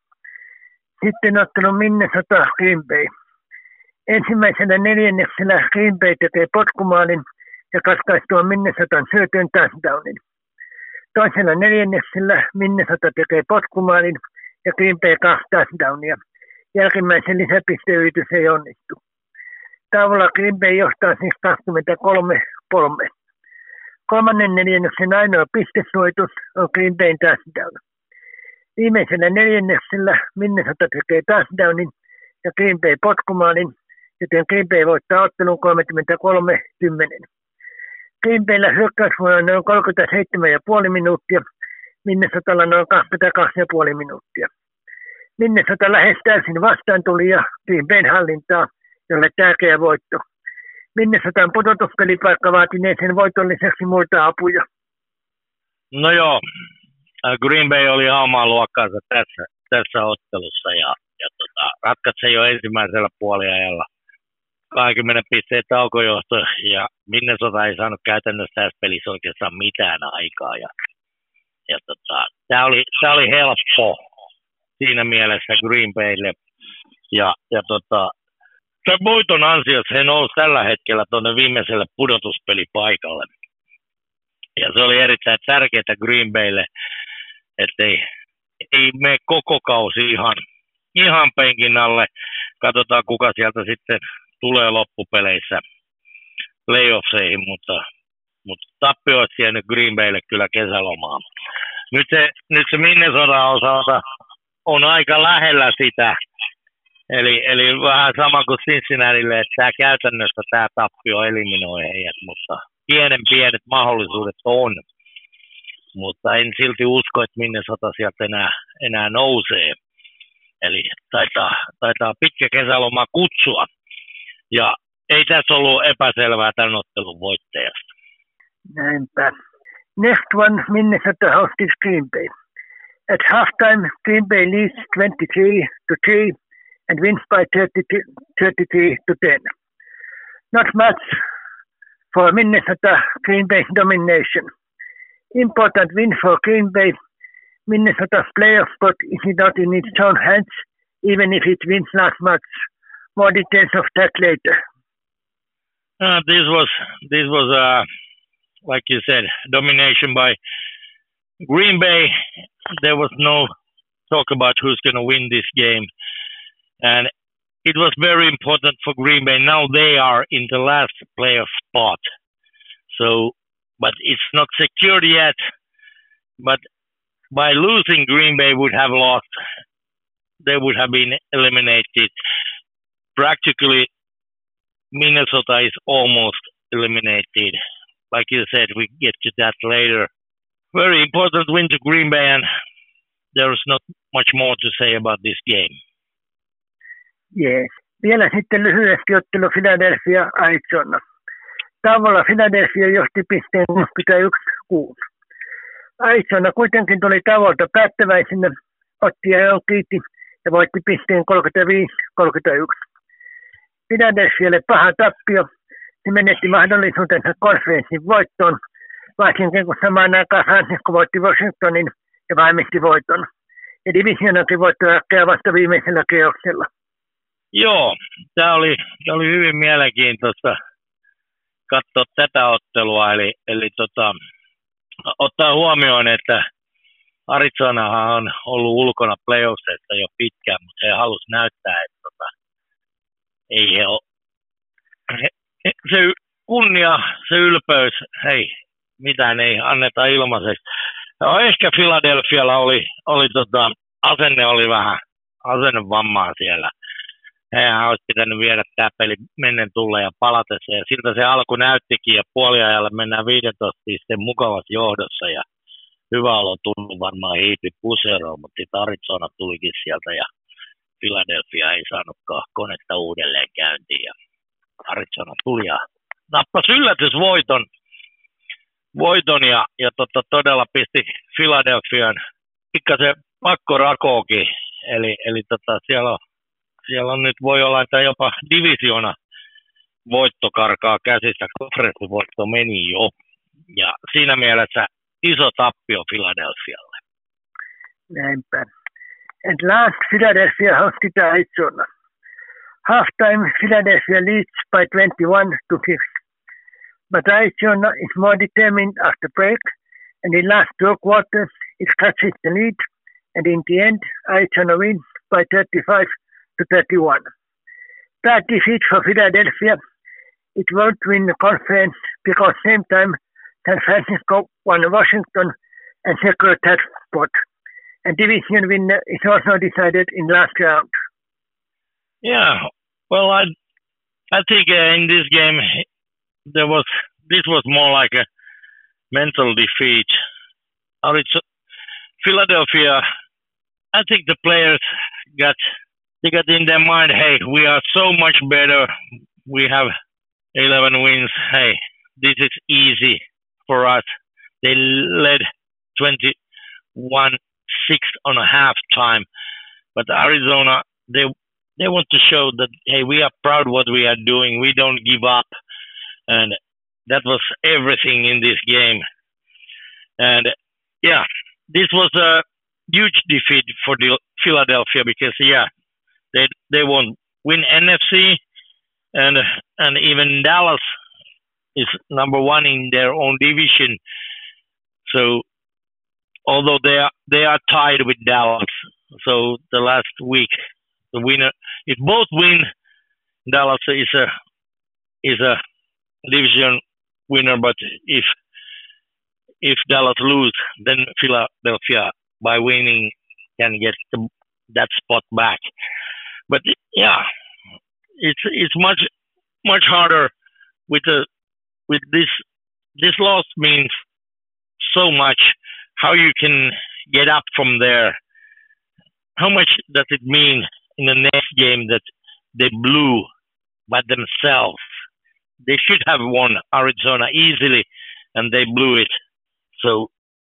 Sitten ottelu Minnesota Green Bay. Ensimmäisenä neljänneksellä Green Bay tekee potkumaalin ja katkaistua Minnesotan syötön touchdownin. Toisella neljänneksellä Minnesota tekee potkumaalin ja Green Bay kaksi touchdownia. Jälkimmäisen lisäpisteyritys ei onnistu. Taululla Green Bay johtaa siis kaksikymmentäkolme kolme. Kolmannen neljänneksen ainoa pistesuojitus on Green Bayn touchdown. Viimeisellä neljänneksellä Minnesota tekee touchdownin ja Green Bay potkumaalin, joten Green Bay voittaa ottelun kolmekymmentäkolme kymmenen. Green Bayllä hyökkäysvuonna on noin kolmekymmentäseitsemän pilkku viisi minuuttia, Minnesotalla noin kaksikymmentäkaksi pilkku viisi minuuttia. Minnesota lähes täysin vastaan tuli ja Green Bayn hallintaa, jolle tärkeä voitto. Minnesotan pudotuspelipaikka vaatinee sen voiton lisäksi muita apuja. No joo, Green Bay oli omaa luokkaansa tässä, tässä ottelussa ja, ja tota, ratkaisi jo ensimmäisellä puoliajalla kaksikymmentä pisteen taukojohto ja Minnesota ei saanut käytännössä tässä pelissä oikeastaan mitään aikaa. Ja, ja tota, tämä oli, oli helppo siinä mielessä Green Baylle ja, ja tota, tämän voiton ansiossa he nousi tällä hetkellä tuonne viimeiselle pudotuspelipaikalle. Ja se oli erittäin tärkeää Green Baylle, ettei ei mene koko kausi ihan, ihan penkin alle. Katsotaan, kuka sieltä sitten tulee loppupeleissä playoffseihin, mutta, mutta tappio olisi jäänyt Green Baylle kyllä kesälomaan. Nyt se, nyt se Minnesota osalta on aika lähellä sitä. Eli, eli vähän sama kuin Cincinnatille, että tämä käytännössä tämä tappio eliminoi heidät, mutta pienen pienet mahdollisuudet on. Mutta en silti usko, että Minnesota sieltä enää, enää nousee. Eli taitaa, taitaa pitkä kesäloma kutsua. Ja ei tässä ollut epäselvää tämän ottelun voittajasta. Näinpä. Next one, Minnesota hosted Green Bay. At halftime, Green Bay leads twenty-three to three and wins by thirty-three to ten. Not much for Minnesota Green Bay domination. Important win for Green Bay. Minnesota's playoff spot is not in its own hands, even if it wins last match. More details of that later. Uh, this was this was uh, like you said, domination by Green Bay. There was no talk about who's going to win this game, and it was very important for Green Bay. Now they are in the last playoff spot, so but it's not secured yet. But by losing, Green Bay would have lost. They would have been eliminated. Practically, Minnesota is almost eliminated. Like you said, we get to that later. Very important win to Green Bay, and there is not much more to say about this game. Yes. Vielä sitten lyhyesti ottelu Philadelphia-Arizona. Tavalla Philadelphia johti pisteen kuusikymmentäyksi kuusi. Arizona kuitenkin tuli tavolta päättäväisenä, otti ja kiitti ja voitti pisteen kolmekymmentäviisi kolmekymmentäyksi. Philadelphialle paha tappio. Se menetti mahdollisuutensa konferenssin voittoon, varsinkin kun samaan aikaan Francisco voitti Washingtonin ja varmisti voiton. Ja divisionakin voitto ratkeaa vasta viimeisellä kierroksella. Joo, tämä oli, tämä oli hyvin mielenkiintoista katsoa tätä ottelua. Eli, eli tota, ottaa huomioon, että Arizonahan on ollut ulkona playoffseista jo pitkään, mutta he halusivat näyttää, että tota, ei he ole. He, se kunnia, se ylpeys, hei, mitään ei anneta ilmaiseksi. No, ehkä Philadelphialla oli, oli tota, asenne oli vähän, asennevammaa siellä. Hehän olisi pitänyt viedä tämä peli mennen tulle ja palatessa. Ja siltä se alku näyttikin ja puoliajalla mennään viisitoista pisteen mukavassa johdossa. Ja hyvä olo tunnu varmaan hiipi puseroon, mutta sitten Arizona tulikin sieltä ja Philadelphia ei saanutkaan konetta uudelleen käyntiin. Ja Arizona tuli ja nappasi yllätysvoiton voiton ja, ja tota, todella pisti Philadelphian pikkasen pakkorakookin. Eli, eli tota, siellä, on, siellä on nyt voi olla, että jopa divisiona voitto karkaa käsistä, konferenssivoitto meni jo. Ja siinä mielessä iso tappio Philadelphialle. Näinpä. And last, Philadelphia hosted Arizona. Halftime, Philadelphia leads by twenty-one to six. But Arizona is more determined after break, and in last two quarters, it catches the lead, and in the end, Arizona wins by thirty-five to thirty-one. bad defeat for Philadelphia. It won't win the conference because same time San Francisco won Washington and secured that spot. And division winner is also decided in last round. Yeah, well, I I think uh, in this game there was this was more like a mental defeat. Philadelphia, I think the players got they got in their mind, hey, we are so much better. We have eleven wins. Hey, this is easy for us. They led twenty-one six on a half time. But Arizona, they they want to show that, hey, we are proud what we are doing. We don't give up. And that was everything in this game. And, yeah, this was a huge defeat for the Philadelphia because, yeah, they they won't win N F C. And, and even Dallas is number one in their own division. So, although they are they are tied with Dallas, so the last week the winner, if both win, Dallas is a is a division winner. But if if Dallas lose, then Philadelphia by winning can get the, that spot back. But yeah, it's it's much much harder with the with this this loss means so much. How you can get up from there? How much does it mean in the next game that they blew by themselves? They should have won Arizona easily, and they blew it. So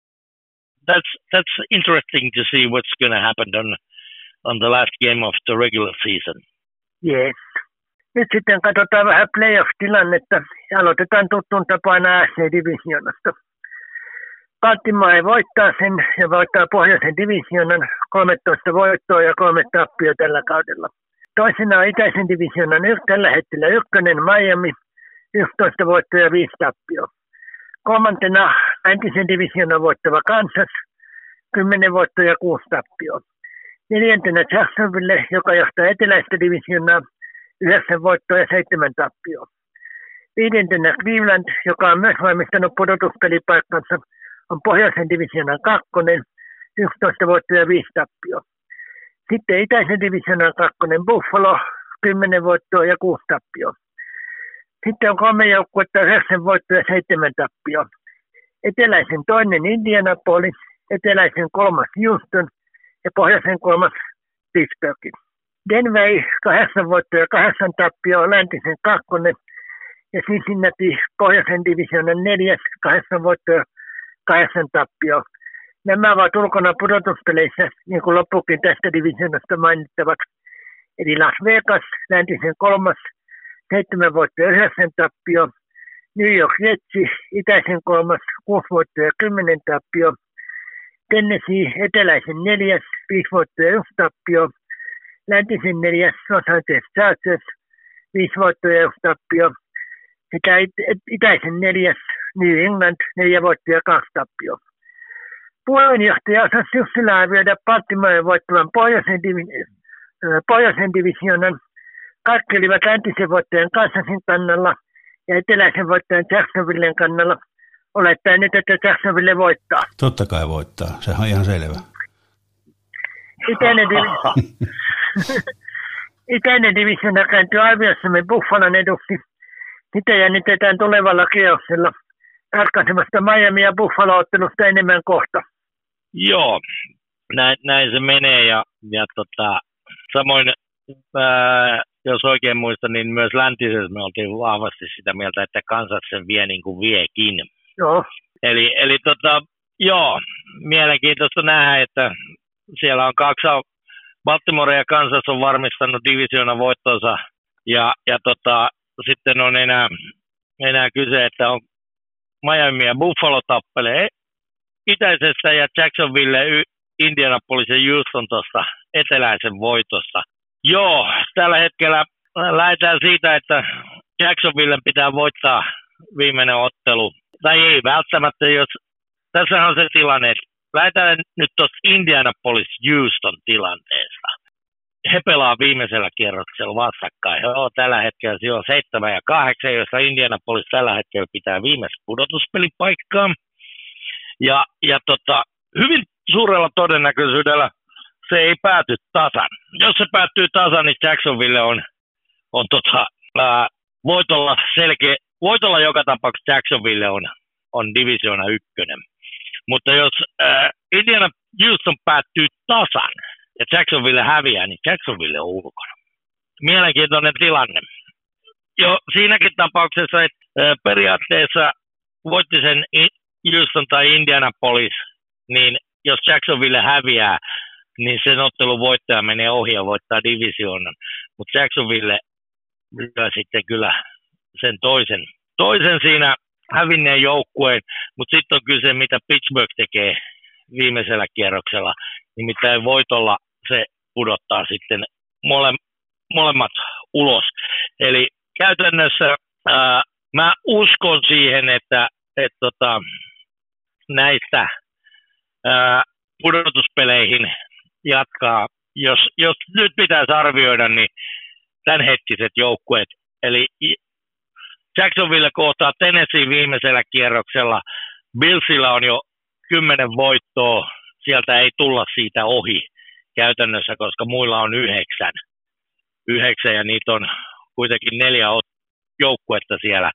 that's that's interesting to see what's going to happen on on the last game of the regular season. Yes. Nyt sitten katsotaan vähän playoff-tilannetta. Aloitetaan tuttuun tapaan A F C-divisioonasta. Baltimore voittaa sen ja voittaa pohjoisen divisioonan, kolmetoista voittoa ja kolme tappioa tällä kaudella. Toisena on itäisen divisioonan tällä hetkellä ykkönen Miami, yksitoista voittoa ja viisi tappioa. Kolmantena läntisen divisioonan voittava Kansas, kymmenen voittoa ja kuusi tappioa. Neljäntenä Jacksonville, joka johtaa eteläistä divisioonaa, yhdeksän voittoa ja seitsemän tappioa. Viidentenä Cleveland, joka on myös valmistanut pudotuspelipaikkansa, on pohjoisen divisioonan kakkonen, yksitoista voittoa ja viisi tappioa. Sitten itäisen divisioonan kakkonen Buffalo, kymmenen voittoa ja kuusi tappioa. Sitten on kolme joukkuetta, yhdeksän voittoa ja seitsemän tappioa. Eteläisen toinen Indianapolis, eteläisen kolmas Houston ja pohjoisen kolmas Pittsburgh. Denver, kahdeksan voittoa ja kahdeksan tappioa, läntisen kakkonen ja Cincinnati, pohjoisen divisioonan neljäs, kahdeksan voittoa ja kahdeksan tappioa. Nämä ovat ulkona pudotuspeleissä, niin kuin loppukin tästä divisioonasta mainittavaksi. Eli Las Vegas, läntisen kolmas, seitsemän voittoa ja yhdeksän tappioa. New York Jets, itäisen kolmas, kuusi voittoa ja kymmenen tappioa. Tennessee, eteläisen neljäs, viisi voittoa ja yksi tappioa. Läntisen neljäs, Los Angeles Chargers, viisi voittoa ja yksi tappioa. Sekä itäisen neljäs, New England, neljä voittoa ja kaksi tappioa. Puheenjohtaja osasi syksyllä arvioida Baltimore voittavan pohjoisen, divi- pohjoisen divisioonan. Kaikki olivat läntisen voittajan Kansasin kannalla ja eteläisen voittajan Jacksonvillen kannalla. Olettaen nyt, että Jacksonville voittaa. Totta kai voittaa, sehän on ihan selvä. Itäinen, divi- Itäinen divisioona kääntyy arviossamme Buffalon eduksi. Sitä jännitetään tulevalla kierroksella. Ratkaisemasta Miami ja Buffalo-ottelusta enemmän kohta. Joo, näin, näin se menee. Ja, ja tota, samoin, ää, jos oikein muistan, niin myös läntisessä me oltiin vahvasti sitä mieltä, että Kansas sen vie niin kuin viekin. Joo. Eli, eli tota, joo, mielenkiintoista nähdä, että siellä on kaksi, Baltimore ja Kansas on varmistanut divisioonan voittonsa. Ja, ja tota, sitten on enää, enää kyse, että on Miami ja Buffalo tappelee itäisessä ja Jacksonville, Indianapolis ja Houston tuosta eteläisen voitosta. Joo, tällä hetkellä lähdetään siitä, että Jacksonville pitää voittaa viimeinen ottelu. Tai ei välttämättä, jos tässä on se tilanne, että lähdetään nyt tuosta Indianapolis Houston tilanteesta. he pelaa viimeisellä kierroksella vastakkain. He on tällä hetkellä siellä seitsemän ja kahdeksan, jossa Indianapolis tällä hetkellä pitää viimeistä pudotuspelipaikkaa. Ja, ja tota, hyvin suurella todennäköisyydellä se ei pääty tasan. Jos se päättyy tasan, niin Jacksonville on, on tota, ää, voitolla selkeä, voitolla joka tapauksessa Jacksonville on, on divisioona ykkönen. Mutta jos ää, Indiana Houston päättyy tasan ja Jacksonville häviää, niin Jacksonville on ulkona. Mielenkiintoinen tilanne. Jo siinäkin tapauksessa, että ää, periaatteessa voitti sen Houston tai Indianapolis, niin jos Jacksonville häviää, niin sen ottelun voittaja menee ohi ja voittaa divisioonan. Mutta Jacksonville lyö sitten kyllä sen toisen, toisen siinä hävinneen joukkueen, mutta sitten on kyse, mitä Pittsburgh tekee viimeisellä kierroksella. Nimittäin voitolla se pudottaa sitten mole, molemmat ulos. Eli käytännössä ää, mä uskon siihen, että et, tota, näistä ää, pudotuspeleihin jatkaa, jos, jos nyt pitäisi arvioida, niin tämänhetkiset joukkueet, eli Jacksonville kohtaa Tennessee viimeisellä kierroksella, Billsillä on jo kymmenen voittoa, sieltä ei tulla siitä ohi käytännössä, koska muilla on yhdeksän, yhdeksän ja niitä on kuitenkin neljä joukkuetta siellä,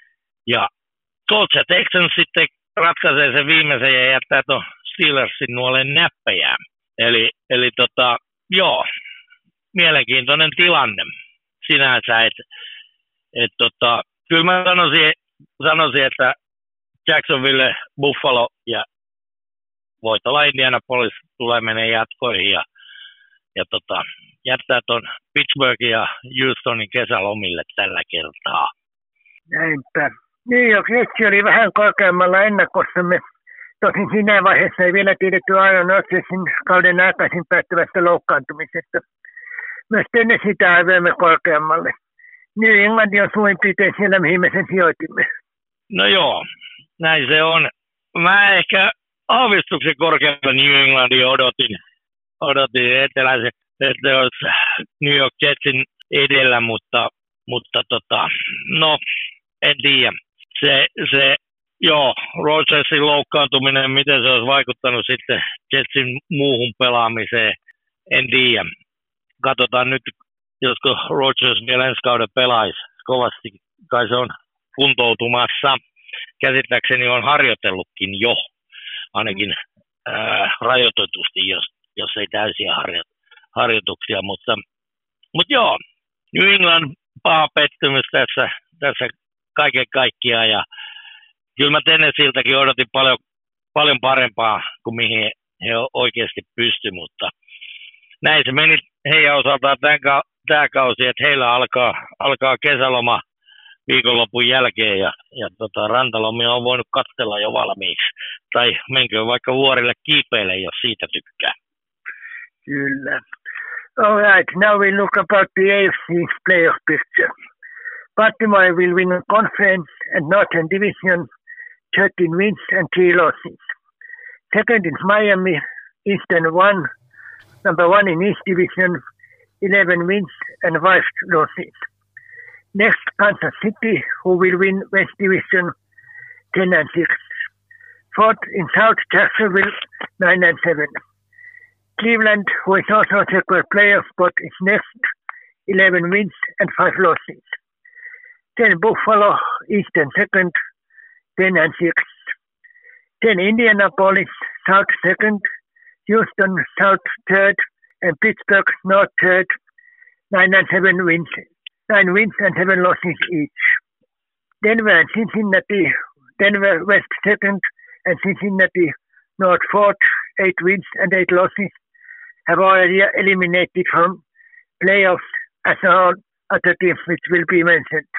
ja Colts ja Texans sitten ratkaisee sen viimeisen ja jättää tuon Steelersin nuolen näppejään. Eli, eli tota, joo, mielenkiintoinen tilanne sinänsä, että et tota, kyllä mä sanoisin, sanoisin, että Jacksonville, Buffalo ja voitolla Indianapolis tulee menee jatkoihin ja, ja tota, jättää tuon Pittsburghin ja Houstonin kesälomille tällä kertaa. Näinpä. New York Jets oli vähän korkeammalla ennakossamme. Tosin siinä vaiheessa ei vielä tiedetty Aaron Rodgersin kauden aikaisin päättävästä loukkaantumisesta. Myös Tennessee arvioimme korkeammalle. New England on suurin piirtein siellä, mihin me sen sijoitimme. No joo, näin se on. Mä ehkä aavistuksen korkeamman New Englandin odotin, odotin eteläisen, että olisi New York Jetsin edellä, mutta, mutta tota, no, en tiedä. Se, se joo, Rodgersin loukkaantuminen, miten se olisi vaikuttanut sitten Jetsin muuhun pelaamiseen, en tiedä. Katsotaan nyt, josko Rodgers vielä ensi kauden pelaisi kovasti, kai se on kuntoutumassa. Käsittääkseni on harjoitellutkin jo, ainakin ää, rajoitetusti, jos, jos ei täysiä harjo, harjoituksia. Mutta, mutta joo, New England paha pettymys tässä, tässä kaiken kaikkiaan. Ja kyllä mä Tennesseeltäkin odotin paljon, paljon parempaa kuin mihin he oikeasti pysty, mutta näin se meni heidän osaltaan tämän, tämä kausi, että heillä alkaa, alkaa kesäloma viikonlopun jälkeen ja, ja tota, rantalomia on voinut katsella jo valmiiksi. Tai menkö vaikka vuorille kiipeille, jos siitä tykkää. Kyllä. All right, now we look about the A F C playoff picture. Baltimore will win a conference and Northern Division, thirteen wins and three losses. Second is Miami, Eastern one, number one in East Division, eleven wins and five losses. Next, Kansas City, who will win West Division, ten and six. Fourth in South, Jacksonville, nine and seven. Cleveland, who is also secured playoff spot, is next, eleven wins and five losses. Then Buffalo, Eastern second, ten and six. Then Indianapolis, South second, Houston, South third, and Pittsburgh, North third, nine and seven wins, nine wins and seven losses each. Denver and Cincinnati, Denver West second, and Cincinnati North fourth, eight wins and eight losses, have already eliminated from playoffs as all other teams which will be mentioned.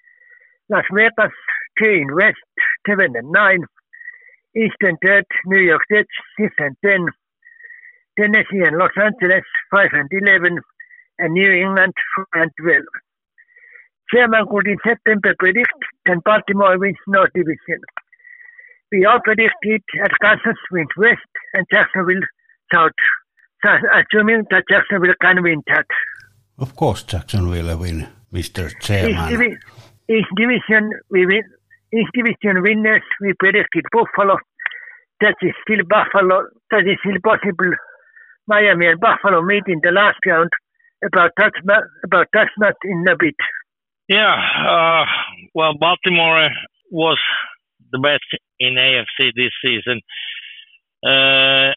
Las Vegas, three in West, seven and nine. Eastern third, New York Jets, six and ten. Tennessee and Los Angeles, five and eleven. And New England, four and twelve. Chairman could in September predict that Baltimore wins North Division. We all predicted that Kansas wins West and Jacksonville South. So assuming that Jacksonville can win that. Of course Jacksonville will win, Mister Chairman. Each, divi- each division we win. Each division winners we predicted Buffalo. That is still Buffalo. That is still possible. Miami and Buffalo meet in the last round. About that, about that match in a bit. Yeah, uh, well, Baltimore was the best in A F C this season. Uh,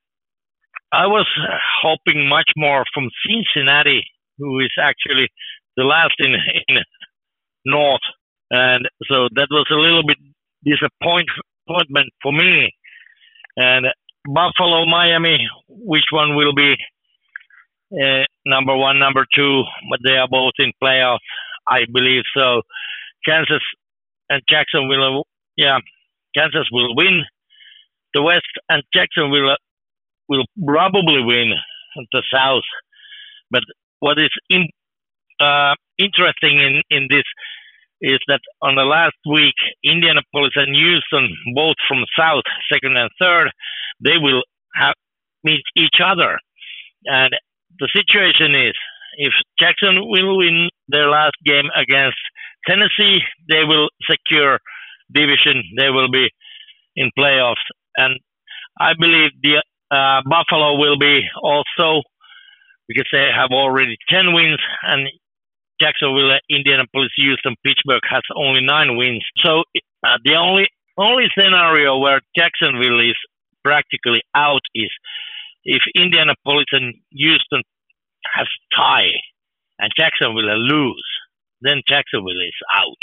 I was hoping much more from Cincinnati, who is actually the last in, in North. And so that was a little bit disappointment for me. And Buffalo, Miami, which one will be uh, number one, number two? But they are both in playoffs, I believe so. Kansas and Jacksonville, yeah, Kansas will win the West, and Jacksonville will probably win the South. But what is in, uh, interesting in, in this is that on the last week, Indianapolis and Houston, both from South, second and third, they will have meet each other. And the situation is, if Jackson will win their last game against Tennessee, they will secure division. They will be in playoffs. And I believe the uh, Buffalo will be also, because they have already ten wins, and Jacksonville, Indianapolis, Houston, Pittsburgh has only nine wins. So uh, the only only scenario where Jacksonville is practically out is if Indianapolis and Houston has tie and Jacksonville lose, then Jacksonville is out.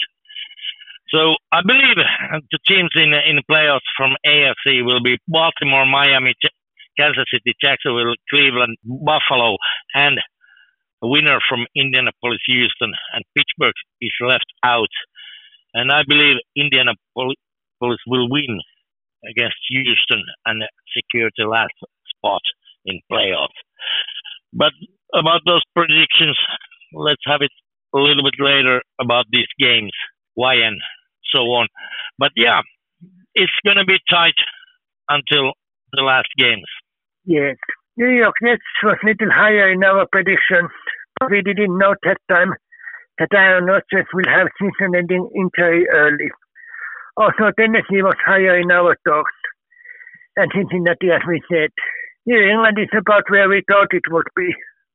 So I believe the teams in in the playoffs from A F C will be Baltimore, Miami, Kansas City, Jacksonville, Cleveland, Buffalo, and a winner from Indianapolis, Houston, and Pittsburgh is left out. And I believe Indianapolis will win against Houston and secure the last spot in playoffs. But about those predictions, let's have it a little bit later about these games, why and so on. But yeah, it's going to be tight until the last games. Yes. New York Nets was a little higher in our prediction, but we didn't know that time that Aaron Rodgers will have season-ending injury early. Also, Tennessee was higher in our talks, and Cincinnati, as we said. New England is about where we thought it would be.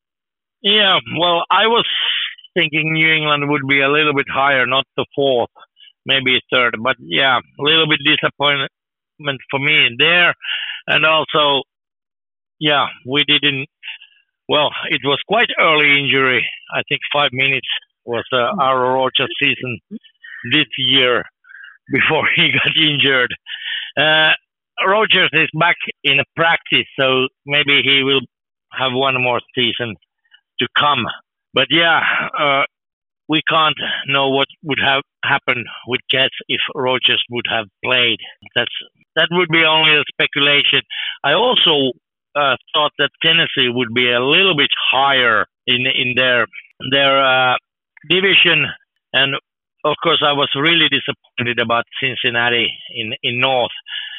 Yeah, well, I was thinking New England would be a little bit higher, not the fourth, maybe third. But yeah, a little bit disappointment for me there. And also, yeah, we didn't, well, it was quite early injury. I think five minutes was uh, our Rodgers season this year before he got injured. Uh, Rodgers is back in a practice, so maybe he will have one more season to come. But yeah, uh, we can't know what would have happened with Jets if Rodgers would have played. That's that would be only a speculation. I also uh, thought that Tennessee would be a little bit higher in in their their uh, division, and of course I was really disappointed about Cincinnati in in North.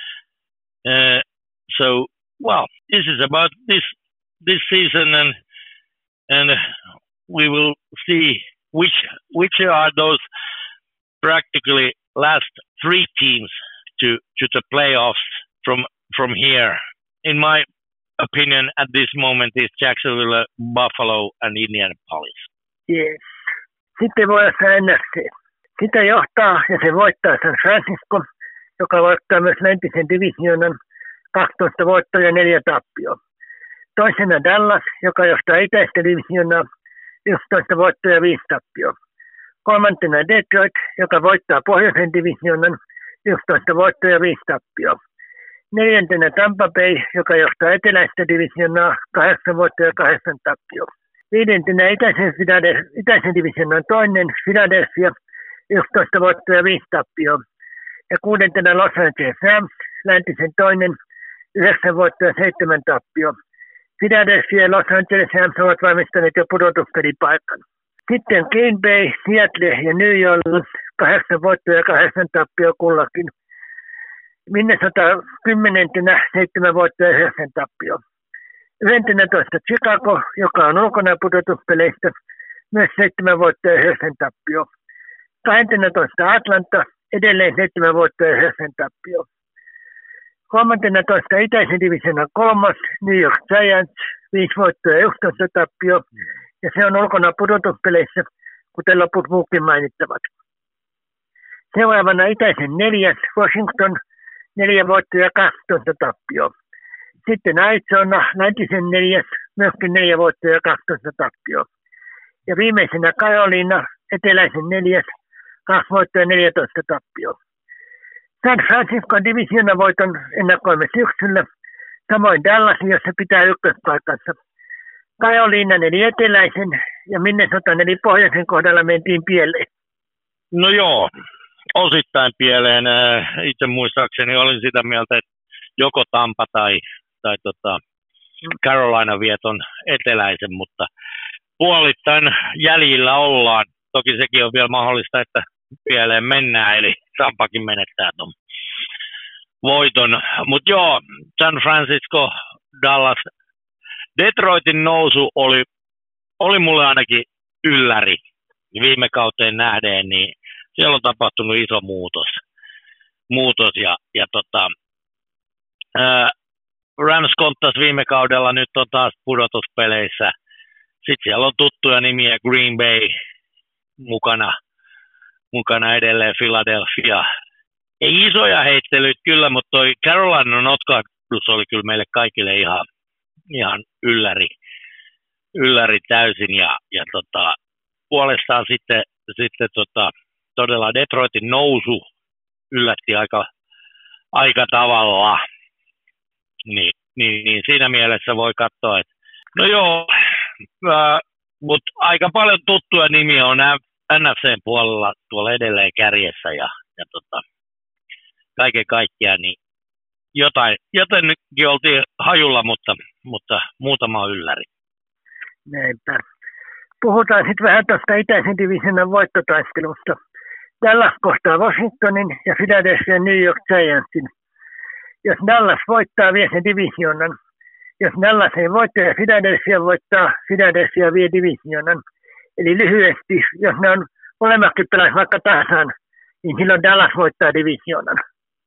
Uh, so well, this is about this this season, and and we will see which which are those practically last three teams to to the playoffs from from here. In my opinion, at this moment, is Jacksonville, Buffalo, and Indianapolis. Yes. Sitten voi olla N F C. Sitä johtaa ja se voittaa San Francisco, joka voittaa myös läntisen divisioonan, kaksitoista voittoa ja neljä tappioa. Toisena Dallas, joka johtaa itäistä divisioonaa, yksitoista voittoa ja viisi tappioa. Kolmantena Detroit, joka voittaa pohjoisen divisioonan, yksitoista voittoa ja viisi tappioa. Neljäntenä Tampa Bay, joka johtaa eteläistä divisioonaa, kahdeksan voittoa ja kahdeksan tappioa. Viidentenä itäisen, itäisen divisioonan toinen Philadelphia, yksitoista voittoa ja viisi tappioa. Ja kuudentena Los Angeles Rams, läntisen toinen, yhdeksän voittoa ja seitsemän tappioa. Philadelphia ja Los Angeles Rams ovat valmistaneet jo pudotuspelipaikan. Sitten Green Bay, Seattle ja New York, kahdeksan voittoa ja kahdeksan tappioa kullakin. Minnesota kymmenentenä, seitsemän voittoa ja yhdeksän tappioa. yksitoista Chicago, joka on ulkona pudotuspeleistä, myös seitsemän voittoa ja yhdeksän tappio. kaksitoista Atlanta, edelleen seitsemän voittoa ja yhdeksän tappio. kolmetoista itäisen divisioonan kolmas, New York Giants, viisi voittoa ja yksitoista tappio. Ja se on ulkona pudotuspeleissä, kuten loput muukin mainittavat. Seuraavana itäisen neljäs, Washington, neljä voittoa ja kaksitoista tappio. Sitten Arizona, läntisen neljäs, myöskin neljä voittoa ja kaksitoista tappio. Ja viimeisenä Carolina, eteläisen neljäs, kaksi voittoa ja neljätoista tappio. San Francisco divisioonan voiton ennakoimme syksyllä, samoin Dallas, jossa pitää ykköspaikassa. Carolinan eli eteläisen ja Minnesotan eli pohjoisen kohdalla mentiin pieleen. No joo, osittain pieleen. Itse muistaakseni olin sitä mieltä, että joko Tampa tai, tai tota Carolina vieton eteläisen, mutta puolittain jäljillä ollaan. Toki sekin on vielä mahdollista, että pieleen mennään, eli Tampakin menettää tuon voiton. Mutta joo, San Francisco, Dallas, Detroitin nousu oli, oli mulle ainakin ylläri viime kauteen nähden, niin siellä on tapahtunut iso muutos. muutos ja, ja tota, ää, Rams konttas viime kaudella, nyt on taas pudotuspeleissä. Sitten siellä on tuttuja nimiä, Green Bay mukana, mukana edelleen, Philadelphia. Ei isoja heittelyitä kyllä, mutta toi Carolina notkahdus oli kyllä meille kaikille ihan, ihan ylläri, ylläri täysin. Ja, ja tota, puolestaan sitten, sitten tota, todella Detroitin nousu yllätti aika, aika tavalla. Niin, niin, niin siinä mielessä voi katsoa, että no joo, äh, mutta aika paljon tuttuja nimiä on N F C:n puolella tuolla edelleen kärjessä ja, ja tota, kaiken kaikkiaan niin jotain, jotenkin oltiin hajulla, mutta, mutta muutama ylläri. Näinpä. Puhutaan sitten vähän tuosta itäisen divisioonan voittotaistelusta. Dallas kohtaa Washingtonin ja Philadelphia New York Giantsin. Jos Dallas voittaa, vie sen divisioonan. Jos Dallas ei voittaa ja Philadelphia voittaa, Philadelphia vie divisioonan. Eli lyhyesti, jos ne on molemmatkin pelas vaikka tasan, niin silloin Dallas voittaa divisioonan.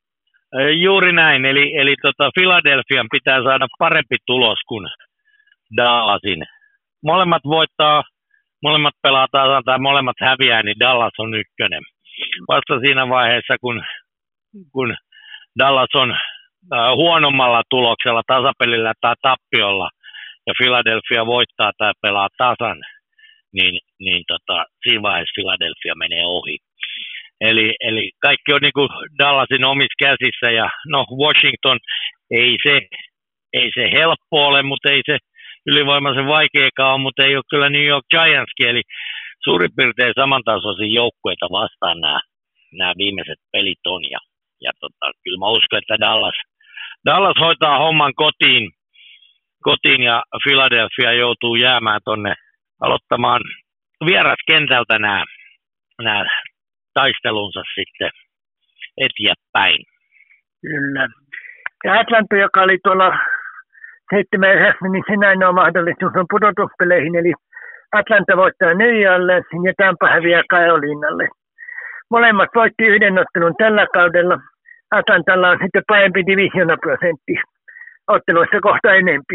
Juuri näin, eli, eli tota Philadelphian pitää saada parempi tulos kuin Dallasin. Molemmat voittaa, molemmat pelaa tasan tai molemmat häviää, niin Dallas on ykkönen. Vasta siinä vaiheessa, kun, kun Dallas on äh, huonommalla tuloksella, tasapelillä tai tappiolla, ja Philadelphia voittaa tai pelaa tasan, niin, niin tota, siinä vaiheessa Philadelphia menee ohi. Eli, eli kaikki on niin kuin Dallasin omissa käsissä, ja no Washington, ei se, ei se helppo ole, mutta ei se ylivoimaisen vaikeakaan ole, mutta ei ole kyllä New York Giantskin, eli suurin piirtein samantasoisia joukkueita vastaan nämä, nämä viimeiset pelit on, ja, ja tota, kyllä mä uskon, että Dallas, Dallas hoitaa homman kotiin, kotiin, ja Philadelphia joutuu jäämään tuonne aloittamaan vieraskentältä nämä, nämä taistelunsa sitten eteenpäin. Kyllä. Ja Atlanta, joka oli tuolla seitsemän yhdeksän, niin sen ainoa mahdollisuus on pudotuspeleihin, eli Atlanta voittaa New Orleansin ja Tampa häviää Carolinalle. Molemmat voitti yhden ottelun tällä kaudella. Atlantalla on sitten parempi divisioonaprosentti. Otteluissa kohta enempi.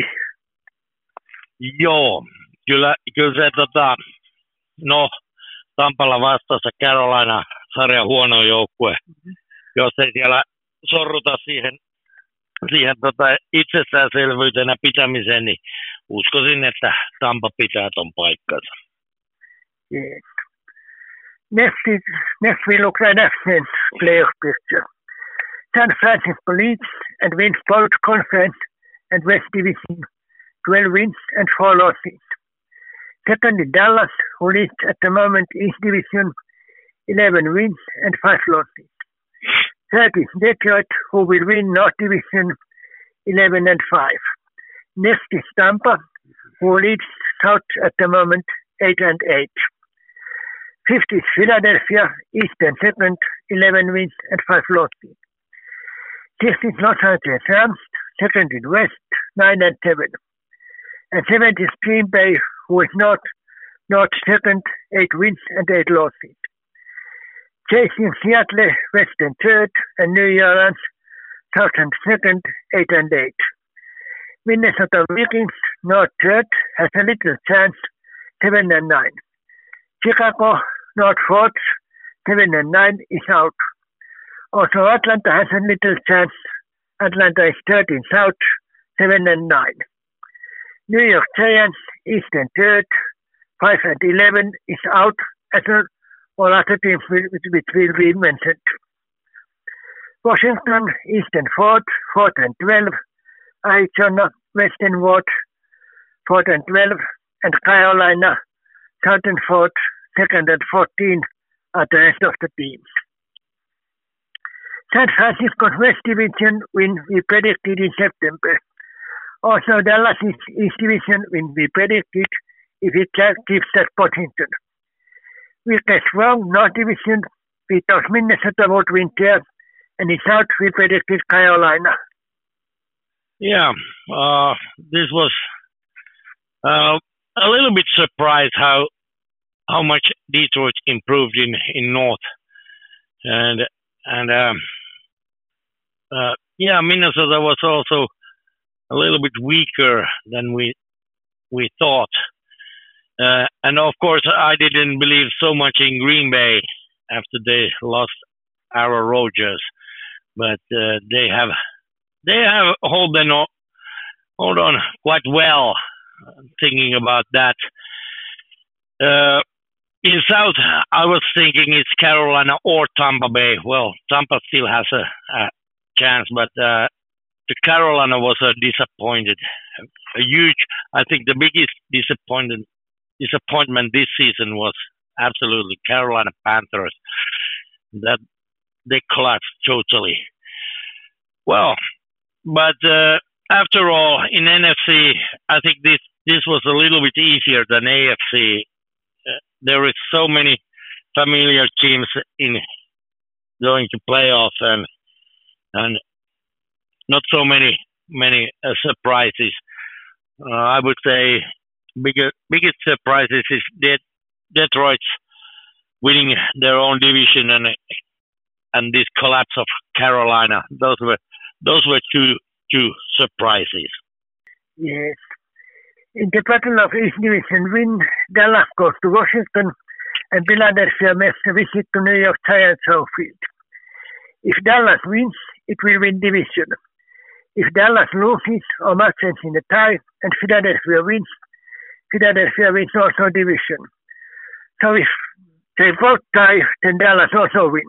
Joo, kyllä, kyllä se tota, no Tampalla vastassa Carolina sarjan huono joukkue. Mm-hmm. Jos ei siellä sorruta siihen, siihen tota itsestäänselvyytenä pitämiseen, niin uskoisin, että Tampa pitää ton paikkansa. Yes. Next, is, next we look at N F C's playoff picture. San Francisco leads and wins both conference and West Division, twelve wins and four losses. Secondly, Dallas, who leads at the moment East Division, eleven wins and five losses. Third is Detroit, who will win North Division, eleven and five. Next is Tampa, who leads South at the moment, eight and eight. Fifth is Philadelphia, Eastern second, eleven wins and five losses. Sixth is Los Angeles Rams, second in West, nine and seven. And seventh is Green Bay, who is not not second, eight wins and eight losses. Chasing Seattle, Western third, and New Orleans, Southern second, eight and eight. Minnesota Vikings, North third, has a little chance, seven and nine. Chicago, North fourth, seven and nine, is out. Also Atlanta has a little chance. Atlanta is third in South, seven and nine. New York Giants, Eastern third, five and eleven, is out, as all other teams which will be mentioned. Washington, Eastern fourth, fourth and twelve. Arizona, Western fourth, fourth and twelve. And Carolina, Southern fourth, second and fourteen are the rest of the teams. San Francisco's West Division win we predicted in September. Also Dallas is East Division win we predicted if it keeps that position. We guessed wrong, North Division, we thought Minnesota would win there, and in South we predicted Carolina. Yeah, uh, this was uh, a little bit surprised how how much Detroit improved in, in North, and and um, uh, yeah, Minnesota was also a little bit weaker than we we thought. Uh, and of course, I didn't believe so much in Green Bay after they lost Aaron Rodgers, but uh, they have they have hold on hold on quite well. Thinking about that, uh, in South, I was thinking it's Carolina or Tampa Bay. Well, Tampa still has a, a chance, but uh, the Carolina was a disappointed, a huge. I think the biggest disappointment. Disappointment this season was absolutely Carolina Panthers. That they collapsed totally. Well, but uh, after all, in N F C, I think this this was a little bit easier than A F C. Uh, there is so many familiar teams in going to playoffs, and and not so many many uh, surprises. Uh, I would say. Biggest, biggest surprises is De- Detroit's winning their own division and and this collapse of Carolina. Those were those were two two surprises. Yes. In the Battle of East Division win, Dallas goes to Washington and Philadelphia makes a visit to New York Giants home field. If Dallas wins, it will win division. If Dallas loses or matches in a tie and Philadelphia wins, Philadelphia wins also division. So if they both tie, then Dallas also wins.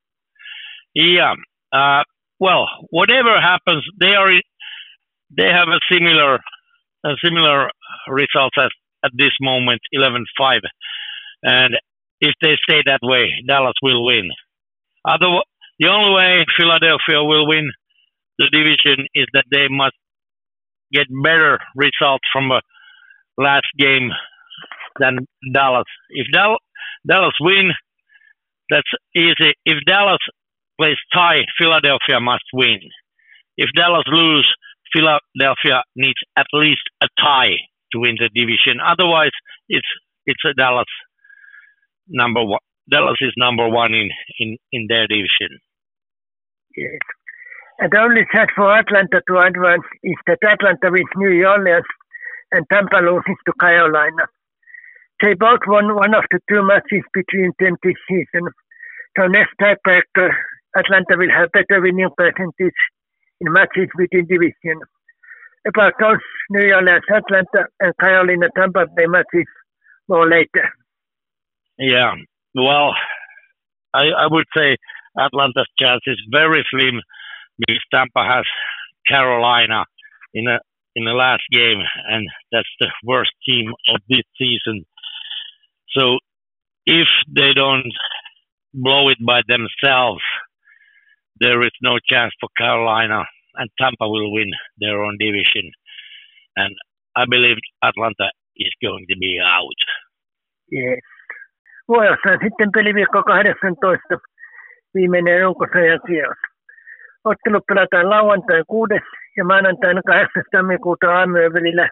Yeah. Uh, well, whatever happens, they are they have a similar a similar results as at this moment, eleven five, and if they stay that way, Dallas will win. Otherwise, the only way Philadelphia will win the division is that they must get better results from a last game than Dallas. If Dal- Dallas win, that's easy. If Dallas plays tie, Philadelphia must win. If Dallas lose, Philadelphia needs at least a tie to win the division. Otherwise, it's it's a Dallas number one. Dallas is number one in, in, in their division. Yes. And the only chance for Atlanta to advance is that Atlanta wins New Orleans and Tampa loses to Carolina. They both won one of the two matches between them this season. So next tiebreaker, Atlanta will have better winning percentage in matches within division. About those New Orleans, Atlanta, and Carolina, Tampa Bay matches more later. Yeah, well, I, I would say Atlanta's chance is very slim because Tampa has Carolina in a in the last game, and that's the worst team of this season. So if they don't blow it by themselves, there is no chance for Carolina, and Tampa will win their own division. And I believe Atlanta is going to be out. Yes. Vuorossa sitten peliviikko kahdeksantoista, viimeinen runkosarjan kierros. Ottelu pelataan lauantain kuudes ja maanantaina kahdeksas tammikuuta aamujen välillä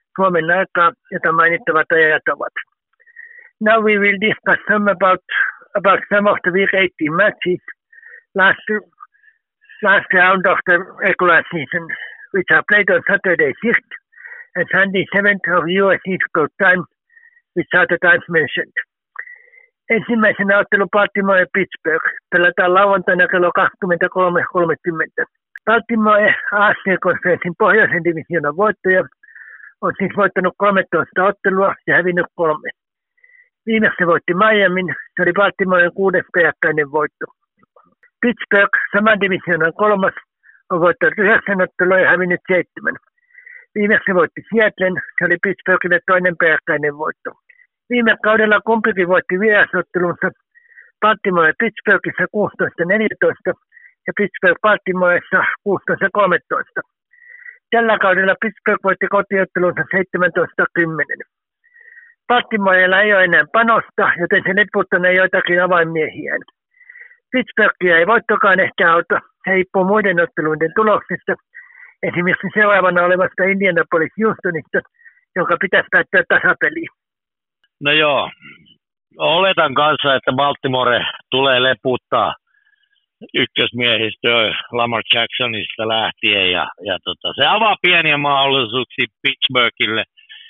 Suomen aikaa, jota mainittavat ajat ovat. Now we will discuss some about, about some of the week eighteen matches last, last round of the regular season, which are played on Saturday sixth and Sunday seventh of U S East Coast time, which are the times mentioned. Ensimmäisenä ottelu Baltimore ja Pittsburgh pelataan lauantaina kello kaksikymmentäkolme kolmekymmentä. Baltimore A F C-konferenssin pohjoisen divisioonan voittaja on siis voittanut kolmetoista ottelua ja hävinnyt kolme. Viimeksi voitti Miamin, se oli Baltimoren kuudes peräkkäinen voitto. Pittsburgh, saman divisioonan kolmas, on voittanut yhdeksän ottelua ja hävinnyt seitsemän. Viimeksi voitti Seattlen, se oli Pittsburghille toinen peräkkäinen voitto. Viime kaudella kumpikin voitti vierasottelunsa Baltimore Pittsburghissa kuusitoista neljätoista ja Pittsburgh Baltimoressa kuusitoista kolmetoista. Tällä kaudella Pittsburgh voitti kotiottelunsa seitsemäntoista kymmenen. Baltimorella ei ole enää panosta, joten se liputtanee joitakin avainmiehiään. Pittsburghia ei voittokaan ehkä auta, se riippuu muiden otteluiden tuloksista, esimerkiksi seuraavana olevasta Indianapolis Houstonista, jonka pitäisi päättää tasapeliin. No joo, oletan kanssa, että Baltimore tulee leputtaa ykkösmiehistöä Lamar Jacksonista lähtien ja, ja tota, se avaa pieniä mahdollisuuksia Pittsburghille,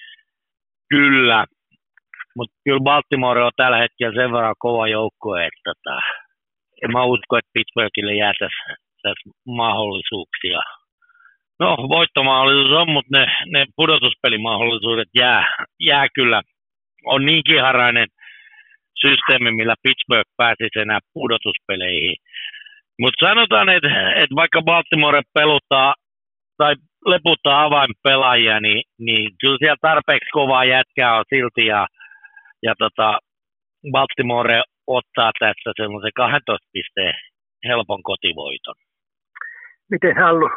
kyllä, mutta kyllä Baltimore on tällä hetkellä sen verran kova joukkue, että tota, en mä usko, että Pittsburghille jää tässä, tässä mahdollisuuksia. No voittomahdollisuus on, mutta ne, ne pudotuspelimahdollisuudet jää, jää kyllä. On niin kiharainen systeemi, millä Pittsburgh pääsisi enää pudotuspeleihin. Mutta sanotaan, että et vaikka Baltimore peluttaa tai leputtaa avainpelaajia, niin, niin kyllä siellä tarpeeksi kovaa jätkää on silti. Ja, ja tota, Baltimore ottaa tässä semmoisen kaksitoista pisteen helpon kotivoiton. Miten Hallu?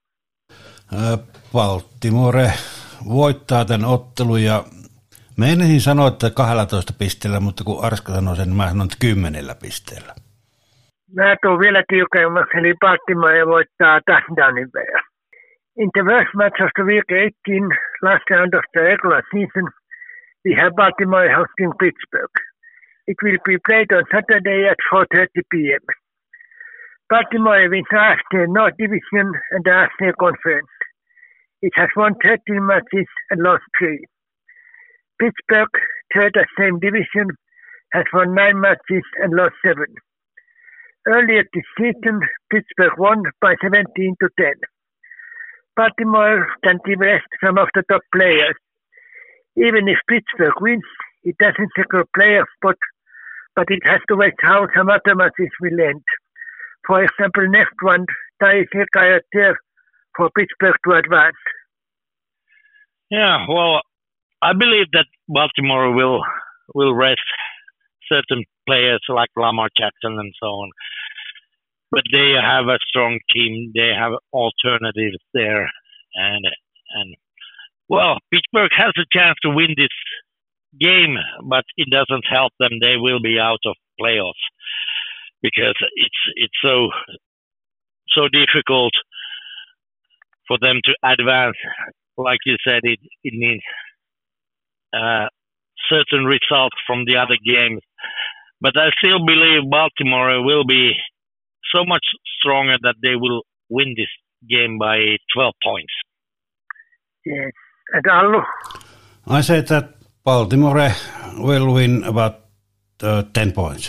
Baltimore voittaa tämän ottelun ja mä ensin sanoin, että kaksitoista pisteellä, mutta kun Arska sanoi sen, niin mä sanon, että kymmenellä pisteellä. Mä tuun vielä tiukemmaksi, eli Baltimore voittaa touchdownin verran. In the worst match of the week eighteen, last round of the regular season, we have Baltimore hosting Pittsburgh. It will be played on Saturday at four thirty p.m. Baltimore wins A F C North Division and the A F C Conference. It has won thirteen matches and lost three. Pittsburgh, third at same division, has won nine matches and lost seven. Earlier this season, Pittsburgh won by seventeen to ten. Baltimore can rest some of the top players. Even if Pittsburgh wins, it doesn't secure playoff spot, but it has to wait how some other matches will end. For example, next one, tie is required there for Pittsburgh to advance. Yeah, well, I believe that Baltimore will will rest certain players like Lamar Jackson and so on. But they have a strong team. They have alternatives there. And, and well, Pittsburgh has a chance to win this game, but it doesn't help them. They will be out of playoffs because it's it's so so difficult for them to advance. Like you said, it, it means uh, certain results from the other games. But I still believe Baltimore will be so much stronger that they will win this game by twelve points. Yes. And Allu? I said that Baltimore will win about uh, ten points.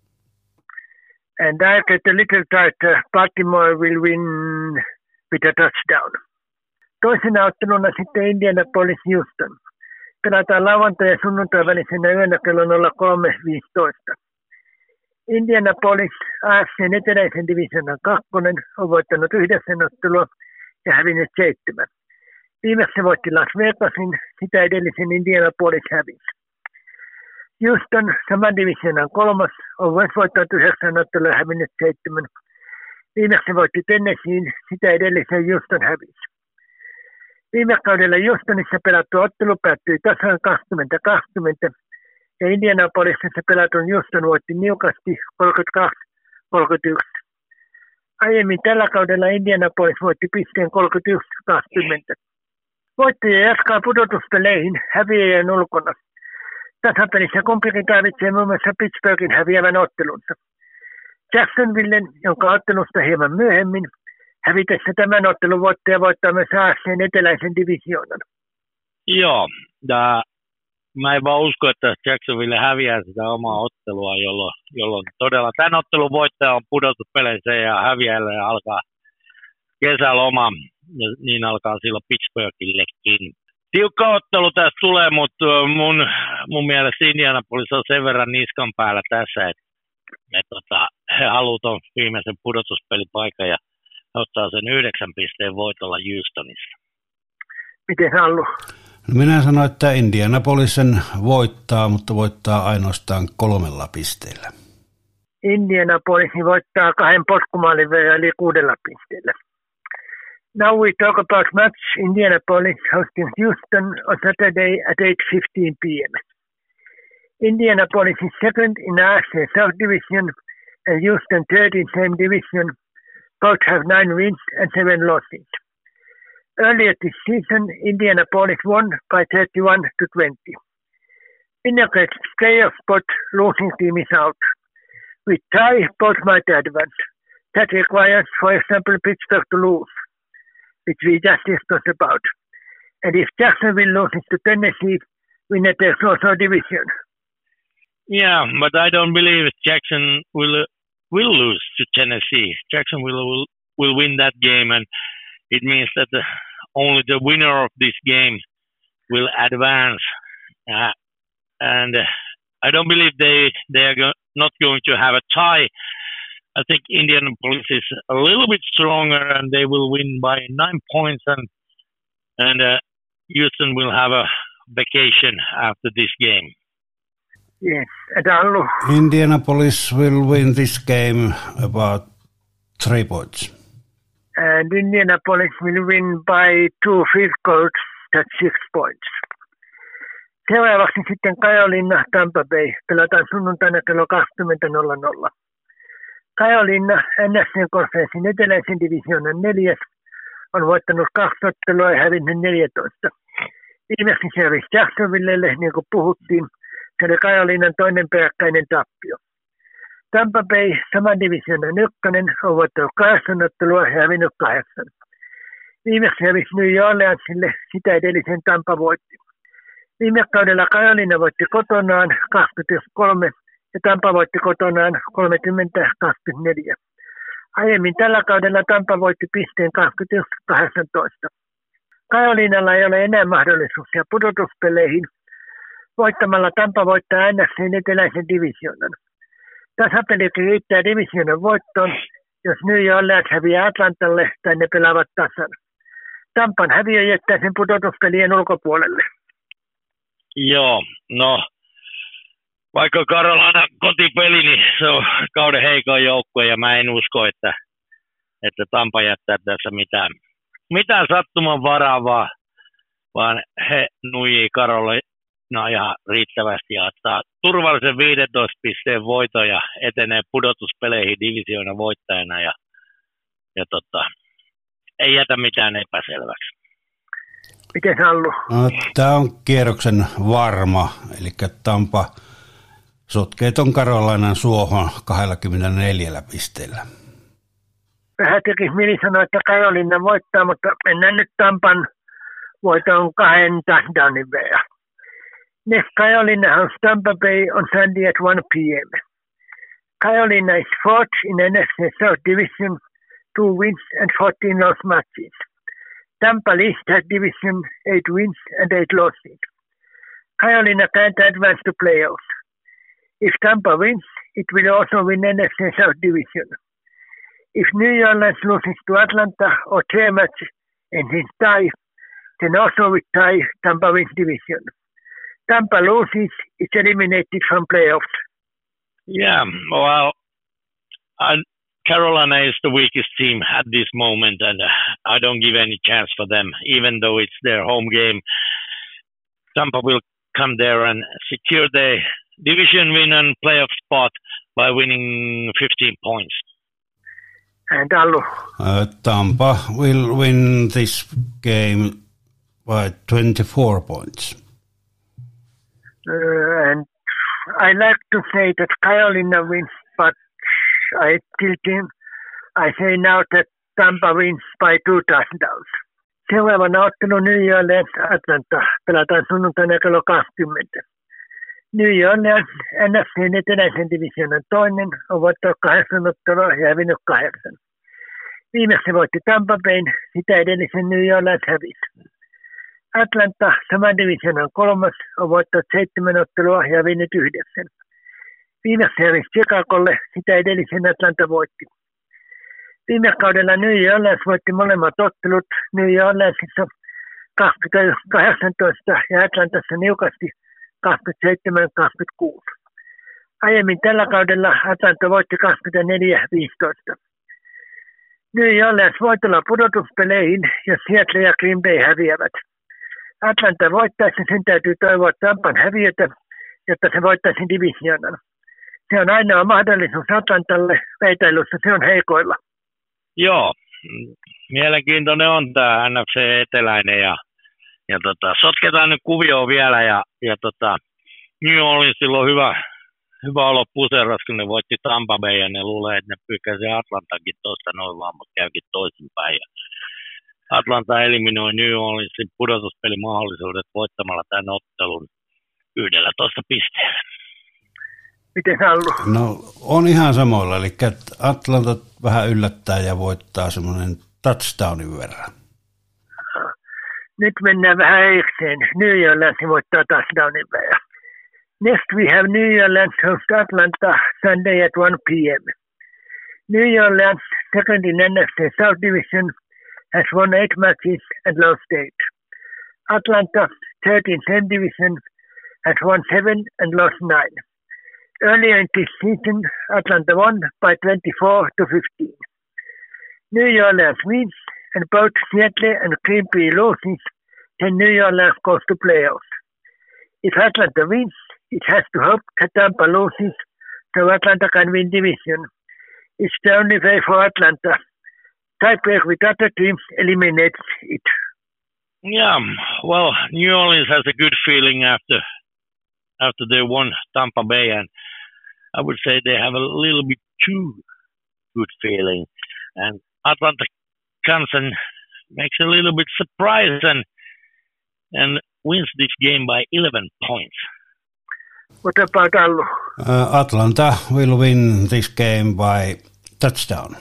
And I get a little tighter. Baltimore will win with a touchdown. Toisena otteluna sitten Indianapolis Houston. Pelataan lauantai- ja sunnuntai välisenä yönä kello nolla kolme viisitoista. Indianapolis A F C:n eteläisen divisioonan kakkonen on voittanut yhdeksän ottelua ja hävinnyt seitsemän. Viimeksi voitti Las Vegasin, sitä edellisen Indianapolis hävisi. Houston, saman divisioonan kolmas, on myös voittanut yhdeksän ottelua ja hävinnyt seitsemän. Viimeksi voitti Tennesseein, sitä edellisen Houston hävisi. Viime kaudella Houstonissa pelattu ottelu päättyi tasan kaksikymmentä kaksikymmentä ja Indianapolisissa pelatun Houston voitti niukasti kolmekymmentäkaksi kolmekymmentäyksi. Aiemmin tällä kaudella Indianapolis voitti pisteen kolmekymmentäyksi kaksikymmentä. Voittaja jatkaa pudotuspeleihin häviäjän ulkona. Tasapelissä kumpikin tarvitsee muun muassa Pittsburghin häviävän ottelunsa. Jacksonvillen, jonka ottelusta hieman myöhemmin, hävitessä tämän ottelun voittaja voittaa myös A F C:n eteläisen divisioonan. Joo, tää, mä en vaan usko, että Jacksonville häviää sitä omaa ottelua, jolloin, jolloin todella tämän ottelun voittaja on pudotuspeleissä ja häviäjälle alkaa kesäloma, ja niin alkaa silloin Pittsburghillekin. Tiukka ottelu tässä tulee, mutta mun, mun mielestä Indianapolis on sen verran niskan päällä tässä, että et, tota, he haluavat tuon viimeisen pudotuspelipaikan ja ottaa sen yhdeksän pisteen voitolla Houstonissa. Miten Hallu? No minä sanoin, että Indianapolis sen voittaa, mutta voittaa ainoastaan kolmella pisteellä. Indianapolis voittaa kahden potkumaalin verran eli kuudella pisteellä. Now we talk about match Indianapolis hosting Houston on Saturday at eight fifteen p.m. Indianapolis is second in the A F C South Division and Houston third in same division. Both have nine wins and seven losses. Earlier this season, Indianapolis won by thirty-one to twenty. Winnipeg's playoff spot losing team is out. With tie, both might advance. That requires, for example, Pittsburgh to lose, which we just discussed about. And if Jacksonville loses to Tennessee, Winnipeg's also division. Yeah, but I don't believe Jackson will will lose to Tennessee. Jackson will will, will win that game, and it means that the, only the winner of this game will advance. Uh, and uh, I don't believe they they are go- not going to have a tie. I think Indianapolis is a little bit stronger, and they will win by nine points, and and uh, Houston will have a vacation after this game. Yes, and Allu. Indianapolis will win this game about three points. And Indianapolis will win by two field goals, that's six points. Seuraavaksi sitten Carolina Tampa Bay pelataan sunnuntaina kello kaksikymmentä nolla nolla. Carolina N F C-konferenssin eteläisen divisioonan neljäs on voittanut kaksi ottelua ja hävinnyt neljätoista. Viimeksi se hävisi Jacksonvillelle, niin kuin puhuttiin. Se oli Carolinan toinen peräkkäinen tappio. Tampa Bay, saman divisioonan ykkönen, on voittanut kahdeksan ottelua ja hävinnyt kahdeksan. Viimeksi hävisi New Orleansille, sitä edellisen Tampa voitti. Viime kaudella Carolina voitti kotonaan kaksikymmentäkolme ja Tampa voitti kotonaan kolmekymmentä kaksikymmentäneljä. Aiemmin tällä kaudella Tampa voitti pisteen kaksikymmentäyksi kahdeksantoista. Carolinalla ei ole enää mahdollisuuksia pudotuspeleihin. Voittamalla Tampa voittaa N F C:n eteläisen divisioonan. Tasapelikin riittää divisioonan voittoon, jos New Orleans häviää Atlantalle tai ne pelaavat tasan. Tampan häviö jättää sen pudotuspelien ulkopuolelle. Joo, no vaikka Carolina kotipeli, niin se on kauden heikoin joukkue ja mä en usko, että, että Tampa jättää tässä mitään, mitään sattuman varaa, vaan, vaan he nuijii Carolina ihan riittävästi ja ottaa turvallisen viisitoista pisteen voiton ja etenee pudotuspeleihin divisioonan voittajana ja, ja tota, ei jätä mitään epäselväksi. Miten Hallu? No, tämä on kierroksen varma, eli Tampa sotkee ton Carolinan suohon kaksikymmentäneljä pisteellä. Vähän tekisi mieli sanoa, että Carolina voittaa, mutta mennään nyt Tampan voiton kahden touchdownin verran. Next Carolina hosts Tampa Bay on Sunday at one p.m. Carolina is fourth in N F C South Division, two wins and fourteen lost matches. Tampa leads that division, eight wins and eight losses. Carolina can't advance to playoffs. If Tampa wins, it will also win N F C South Division. If New Orleans loses to Atlanta or their match ends in tie, then also with tie, Tampa wins division. Tampa loses, it's eliminated from playoffs. Yeah, well, I, Carolina is the weakest team at this moment, and uh, I don't give any chance for them, even though it's their home game. Tampa will come there and secure the division win and playoff spot by winning fifteen points. And Allu? Uh, Tampa will win this game by twenty-four points. Uh, and I like to say that Carolina wins, but I still think I say now that Tampa wins by two touchdowns. Seuraavana ottelu New Orleans Atlanta pelataan sunnuntaina kello kaksikymmentä. New Orleans N F C:n eteläisen divisioonan toinen on voittanut kahdeksan ottelua ja hävinnyt kahdeksan. Viimeksi voitti Tampa Bayn, sitä edellisen New Orleans hävisi. Atlanta, saman divisioonan kolmas, on voittanut seitsemän ottelua ja hävinnyt yhdeksän. Viimeksi hävisi Chicagolle, sitä edellisen Atlanta voitti. Viime kaudella New Orleans voitti molemmat ottelut New Orleansissa kaksituhattakahdeksantoista ja Atlantassa niukasti kaksikymmentäseitsemän kaksikymmentäkuusi. Aiemmin tällä kaudella Atlanta voitti kaksikymmentäneljä viisitoista. New Orleans voitolla pudotuspeleihin, jos Seattle ja Green Bay häviävät. Atlanta voittaessa sen täytyy toivoa Tampan häviötä, jotta se voittaisi divisioonan. Se on ainoa mahdollisuus Atlantalle, väitäilussa se on heikoilla. Joo, mielenkiintoinen on tämä N F C eteläinen ja, ja tota, sotketaan nyt kuvioon vielä ja, ja tota, New Orleansilla on hyvä, hyvä olo puseras, kun ne voitti Tampa Bay ja ne luulee, että ne pyykäisi Atlantakin tuosta noin vaan, mutta käykin toisinpäin. Ja Atlanta eliminoi New Orleansin pudotuspelimahdollisuudet voittamalla tämän ottelun yksitoista pisteellä. Miten sä ollut? No on ihan samoilla, eli Atlanta vähän yllättää ja voittaa semmoinen touchdownin verran. Nyt mennään vähän eikseen. New Orleans voittaa touchdownin verran. Next we have New Orleans host Atlanta Sunday at one p.m. New Orleans, second in N F C South Division, has won eight matches and lost eight. Atlanta, third in same division, has won seven and lost nine. Earlier in this season, Atlanta won by twenty-four to fifteen. New Orleans wins, and both Seattle and Green Bay loses, then New Orleans goes to playoffs. If Atlanta wins, it has to hope that Tampa loses, so Atlanta can win division. It's the only way for Atlanta. Tiebreak with other teams eliminates it. Yeah, well, New Orleans has a good feeling after after they won Tampa Bay, and I would say they have a little bit too good feeling. And Atlanta comes and makes a little bit surprise and and wins this game by eleven points. What about Allu? Uh, Atlanta will win this game by touchdown.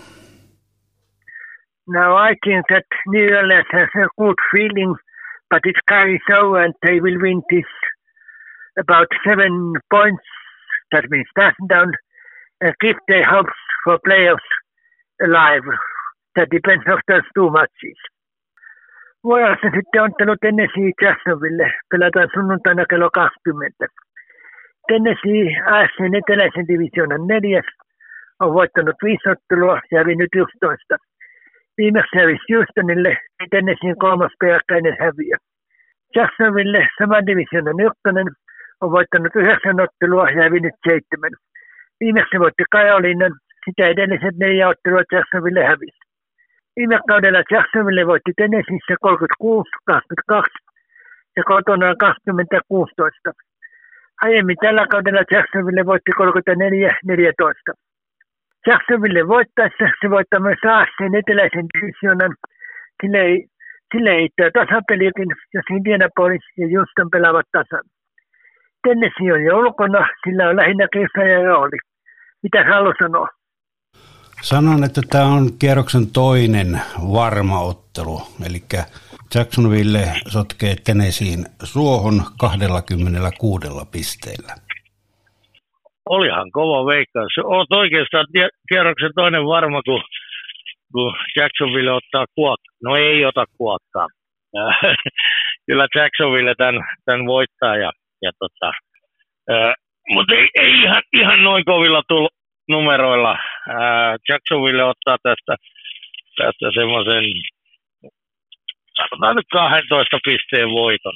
Now I think that New Orleans has a good feeling, but it carries over and they will win this about seven points, that means touchdown, and keep their hopes for playoffs alive. That depends on those two matches. Vuorossa sitten ottelu Tennessee Jacksonville, pelataan sunnuntaina kello kaksikymmentä. Tennessee A F C:n eteläisen divisioonan neljäs on voittanut viisi ottelua ja hävinnyt yksitoista. Viimeksi hävisi Houstonille Tennesseein kolmas peräkkäinen häviö. Jacksonville, saman divisioonan ykkönen, on voittanut yhdeksän ottelua ja hävinnyt seitsemän. Viimeksi voitti Carolinan, sitä edelliset neljä ottelua Jacksonville hävisi. Viime kaudella Jacksonville voitti Tennesseeissä kolmekymmentäkuusi kaksikymmentäkaksi ja kotonaan kaksikymmentä kuusitoista. Aiemmin tällä kaudella Jacksonville voitti kolmekymmentäneljä neljätoista. Jacksonville voittaessa se voittaa myös A F C:n eteläisen divisioonan. Sille ei, sille ei tasapeliäkin, jos Indianapolis ja Houston pelaavat tasan. Tennessee on jo ulkona, sillä on lähinnä kiusaaja rooli. Mitä haluat sanoa? Sanon, että tämä on kierroksen toinen varma ottelu, eli Jacksonville sotkee Tennesseein suohon kaksikymmentäkuusi pisteellä. Olihan kova veikkaus. Olet oikeastaan kierroksen toinen varma, kun, kun Jacksonville ottaa kuokkaa. No ei ota kuokkaa. Kyllä Jacksonville tämän, tämän voittaa. Ja, ja tota, äh, mutta ei, ei ihan, ihan noin kovilla tullut numeroilla. Äh, Jacksonville ottaa tästä, tästä semmoisen, sanotaan nyt kaksitoista pisteen voiton.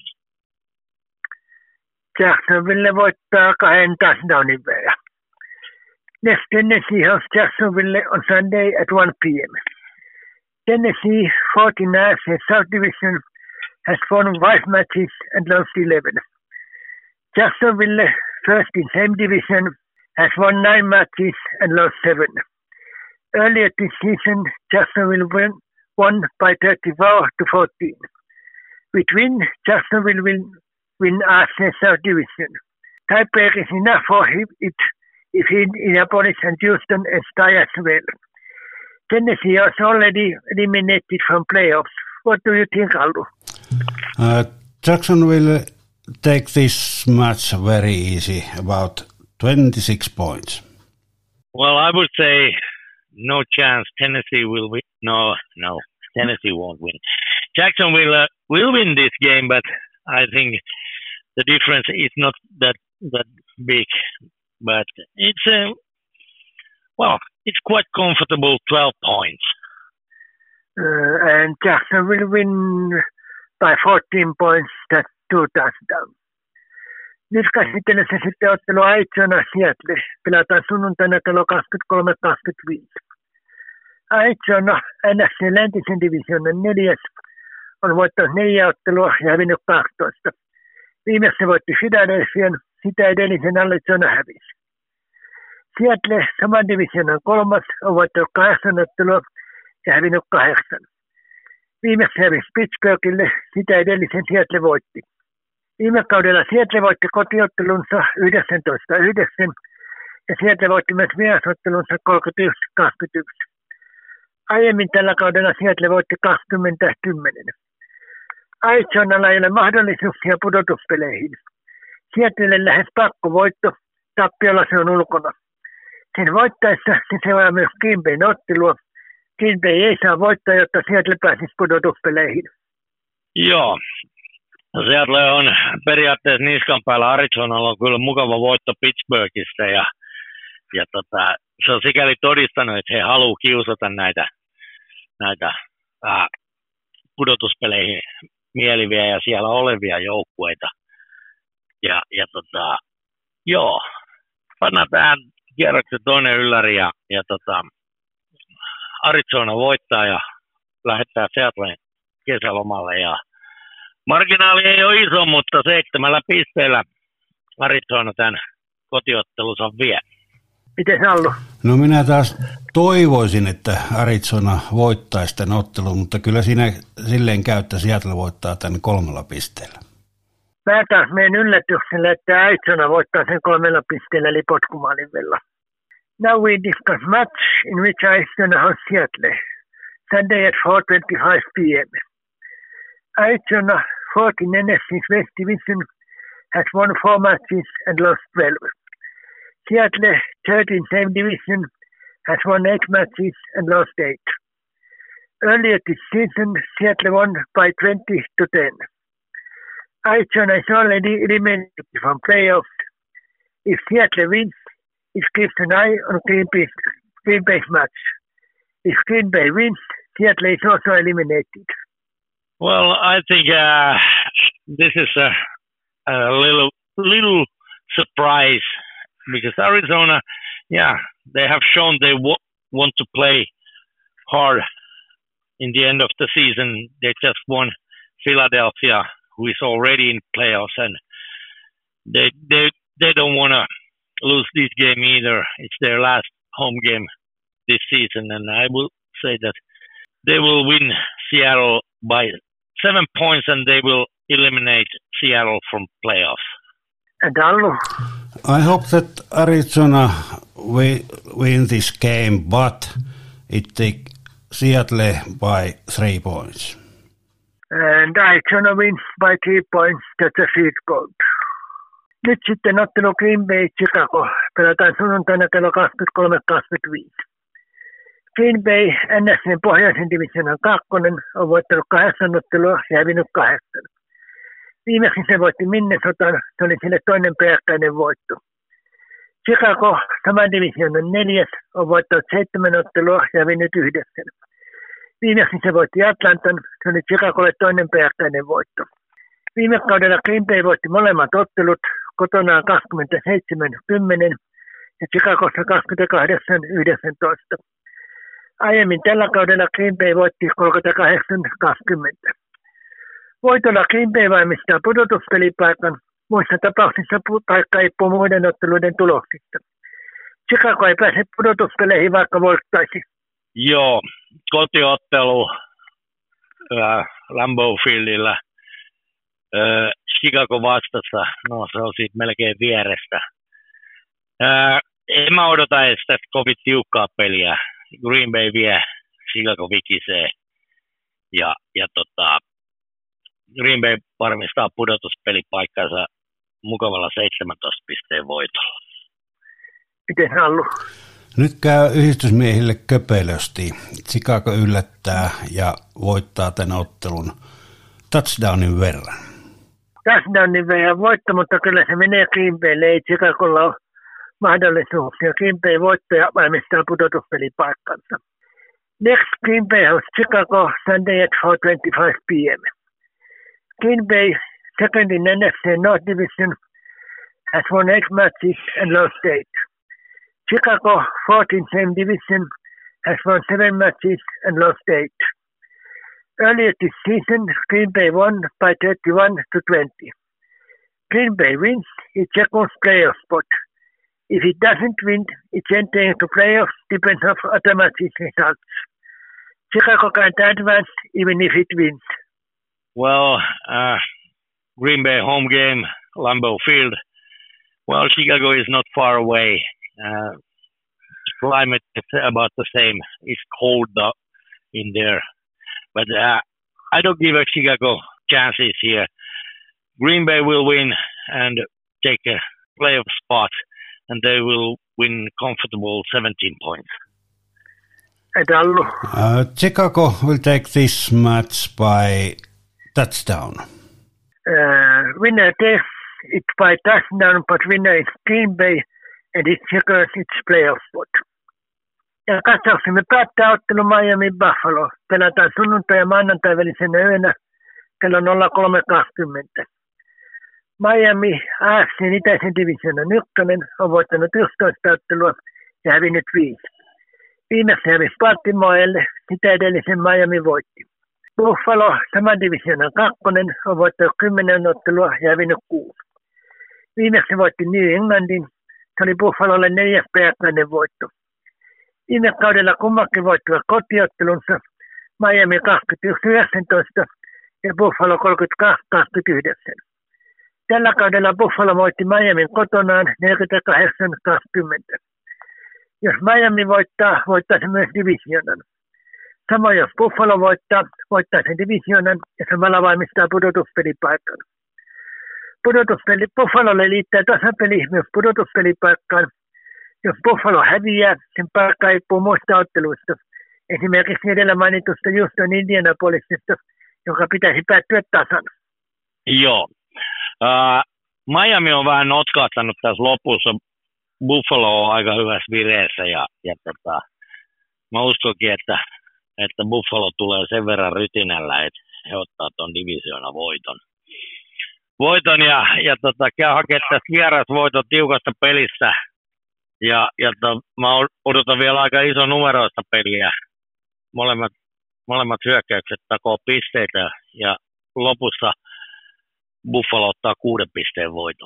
Jacksonville voittaa kahden touchdownin verran. Next Tennessee hosts Jacksonville on Sunday at one p.m. Tennessee, fourth in A F C South Division, has won five matches and lost eleven. Jacksonville, first in same division, has won nine matches and lost seven. Earlier this season, Jacksonville won, won by thirty-four to fourteen. With win, Jacksonville will win A F C South Division. Tiebreak is enough for it if Indianapolis and Houston is tie as well. Tennessee is already eliminated from playoffs. What do you think, Aldo? Uh, Jacksonville take this match very easy, about twenty-six points. Well, I would say no chance. Tennessee will win. No, no, Tennessee won't win. Jacksonville uh, will win this game, but I think the difference is not that that big. But it's a uh, well, it's quite comfortable, twelve points. Uh, and Jackson will win by fourteen points, that's two touchdowns. Nyt käsitellessä sitten ottelu Arizona Seattle. Pelataan sunnuntaina kello kaksikymmentäkolme kaksikymmentäviisi. Arizona N F C läntisen divisioonan neljäs on voittanut neljä ottelua ja hävinnyt kaksitoista. Viimeksi voitti Philadelphian, sitä edellisen Arizona hävisi. Seattle, saman divisioonan kolmas, on voittanut kahdeksan ottelua ja hävinnyt kahdeksan. Viimeksi hävisi Pittsburghille, sitä edellisen Seattle voitti. Viime kaudella Seattle voitti kotiottelunsa yhdeksäntoista yhdeksän ja Seattle voitti myös vierasottelunsa kolmekymmentäyksi kaksikymmentäyksi. Aiemmin tällä kaudella Seattle voitti kaksikymmentä kymmenen. Arizonalla ei ole mahdollisuuksia pudotuspeleihin. Seattlelle lähes pakkovoitto, tappiolla se on ulkona. Sen voittaessa se seuraa myös Green Bayn ottelua. Green Bay ei saa voittaa, jotta Seattle pääsisi pudotuspeleihin. Joo. Seattle on periaatteessa niskan päällä. Arizonalla on kyllä mukava voitto Pittsburghista ja, ja tota, se on sikäli todistanut, että he haluaa kiusata näitä, näitä ää, pudotuspeleihin mieliviä ja siellä olevia joukkueita. Ja, ja tota, joo, pannaan tähän kierroksen toinen ylläri ja, ja tota, Arizona voittaa ja lähettää Seattleen kesälomalle ja marginaali ei ole iso, mutta seitsemällä pisteellä Arizona tämän kotiottelunsa vie. Miten Allu? No minä taas toivoisin, että Arizona voittaisi tämän ottelun, mutta kyllä siinä silleen käy, että Seattle voittaa tämän kolmella pisteellä. Mä taas menen yllätyksellä, että Arizona voittaa sen kolmella pisteellä eli potkumaalivella. Now we discuss match in which Arizona hosts Seattle. Sunday at four twenty-five p.m. Arizona, fourth in N F C's West Division, has won four matches and lost twelve. Seattle, third in same division, has won eight matches and lost eight. Earlier this season, Seattle won by twenty to ten. Arizona is already eliminated from playoffs. If Seattle wins, it keeps an eye on Green Bay's, Green Bay's match. If Green Bay wins, Seattle is also eliminated. Well, I think uh, this is a, a little little surprise because Arizona, yeah, they have shown they w- want to play hard in the end of the season. They just won Philadelphia, who is already in playoffs, and they they they don't want to lose this game either. It's their last home game this season, and I will say that they will win Seattle by seven points, and they will eliminate Seattle from playoffs. And Allu? I hope that Arizona will win this game, but it take Seattle by three points. And Arizona wins by three points, that's a field goal. Nyt sitten ottelu Green Bay Chicago. Pelataan sunnuntaina kello kaksikymmentäkolme kaksikymmentäviisi. Green Bay N F C:n pohjoisen divisioonan kakkonen on voittanut kahdeksan ottelua ja hävinnyt kahdeksan. Viimeksi se voitti Minnesotan, se oli sille toinen peräkkäinen voitto. Chicago, saman divisioonan neljäs, on voittanut seitsemän ottelua ja hävinnyt yhdeksän. Viimeksi se voitti Atlantan, se oli Chicagolle toinen peräkkäinen voitto. Viime kaudella Green Bay voitti molemmat ottelut, kotonaan kaksikymmentäseitsemän kymmenen ja Chicagossa kaksikymmentäkahdeksan yhdeksäntoista. Aiemmin tällä kaudella Green Bay voitti kolmekymmentäkahdeksan kaksikymmentä. Voitolla Green Bay valmistaa pudotuspelipaikan. Muissa tapauksissa paikka riippuu muiden otteluiden tuloksista. Chicago ei pääse pudotuspeleihin, vaikka voittaisi. Joo, kotiottelu äh, Lambeau Fieldillä. Äh, Chicago vastassa, no se on siitä melkein vierestä. Äh, en mä odota edes tästä kovin tiukkaa peliä. Green Bay vie, Chicago vikisee. Ja, ja tota, Green Bay varmistaa pudotuspelipaikkansa mukavalla seitsemäntoista pisteen voitolla. Miten Hallu? Nyt käy yhdistysmiehille köpelösti. Chicago yllättää ja voittaa tämän ottelun touchdownin verran. Touchdownin verran voitto, mutta kyllä se menee Green Baylle. Ei Chicagolla ole mahdollisuuksia. Green Bay voittaja valmistaa pudotuspelipaikkansa. Next Green Bay hosts Chicago Sunday at four twenty-five p.m. Green Bay, second in N F C North Division, has won eight matches and lost eight. Chicago, fourth in same division, has won seven matches and lost eight. Earlier this season, Green Bay won by thirty-one to twenty. Green Bay wins its second playoff spot. If it doesn't win, its entry into playoffs depends on other matches results. Chicago can't advance even if it wins. Well, uh, Green Bay home game, Lambeau Field. Well, Chicago is not far away. Uh, climate is about the same. It's cold though in there. But uh, I don't give a Chicago chances here. Green Bay will win and take a playoff spot, and they will win comfortable seventeen points. Uh, Chicago will take this match by touchdown. Uh, winner takes it by touchdown, but winner is Green Bay, and it secures its playoff spot. Ja katsauksemme päättää ottelu Miami Buffalo. Pelataan sunnuntai- ja maanantai välisenä yönä kello nolla kolme kaksikymmentä. Miami A F C:n itäisen divisionan ykkönen on voittanut yksitoista ottelua ja hävinnyt viisi. Viimeksi hävisi Baltimoreelle, sitä edellisen Miami voitti. Buffalo, saman divisionan kakkonen, on voittanut kymmenen ottelua ja hävinnyt kuusi. Viimeksi voitti New Englandin, se oli Buffalolle neljäs peräkkäinen voitto. Viime kaudella kummankin voittivat kotiottelunsa, Miami kaksikymmentäyksi yhdeksäntoista ja Buffalo kolmekymmentäkaksi kaksikymmentäyhdeksän. Tällä kaudella Buffalo voitti Miamin kotonaan neljäkymmentäkahdeksan kaksikymmentä. Jos Miami voittaa, voittaa se myös divisionan. Samoin jos Buffalo voittaa, voittaa sen divisionan ja samalla valmistaa pudotuspelipaikan. Pudotuspeli Buffalolle liittää tasapeli myös pudotuspelipaikkaan. Jos Buffalo häviää, sen paikka riippuu muista otteluista. Esimerkiksi edellä mainitusta Houston Indianapolisista, joka pitäisi päättyä tasan. Joo. Uh, Miami on vähän notkahtanut tässä lopussa. Buffalo on aika hyvässä vireessä ja, ja tota, mä uskonkin, että, että Buffalo tulee sen verran rytinällä, että he ottaa tuon divisioona voiton. Voiton ja, ja tota, käy hakemaan tästä vierasvoiton tiukasta pelissä. Ja, ja to, mä odotan vielä aika iso numeroista peliä. Molemmat, molemmat hyökkäykset takoo pisteitä ja lopussa Buffalo ottaa kuuden pisteen voiton.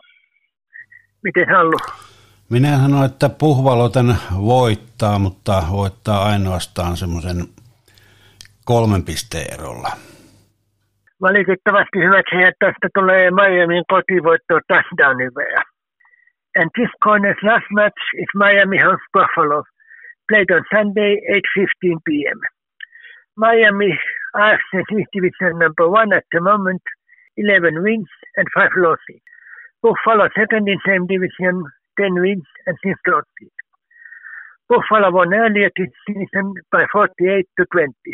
Miten Hallu? Minä sanoin, että Buffalo tän voittaa, mutta voittaa ainoastaan semmoisen kolmen pisteen erolla. Valitettavasti hyväksi, että tästä tulee Miamin kotivoitto touchdownin verran. And this corner's last match is Miami hosts Buffalo, played on Sunday eight fifteen p.m. Miami, A F C East Division number one at the moment, eleven wins and five losses. Buffalo second in same division, ten wins and six losses. Buffalo won earlier this season by forty-eight to twenty.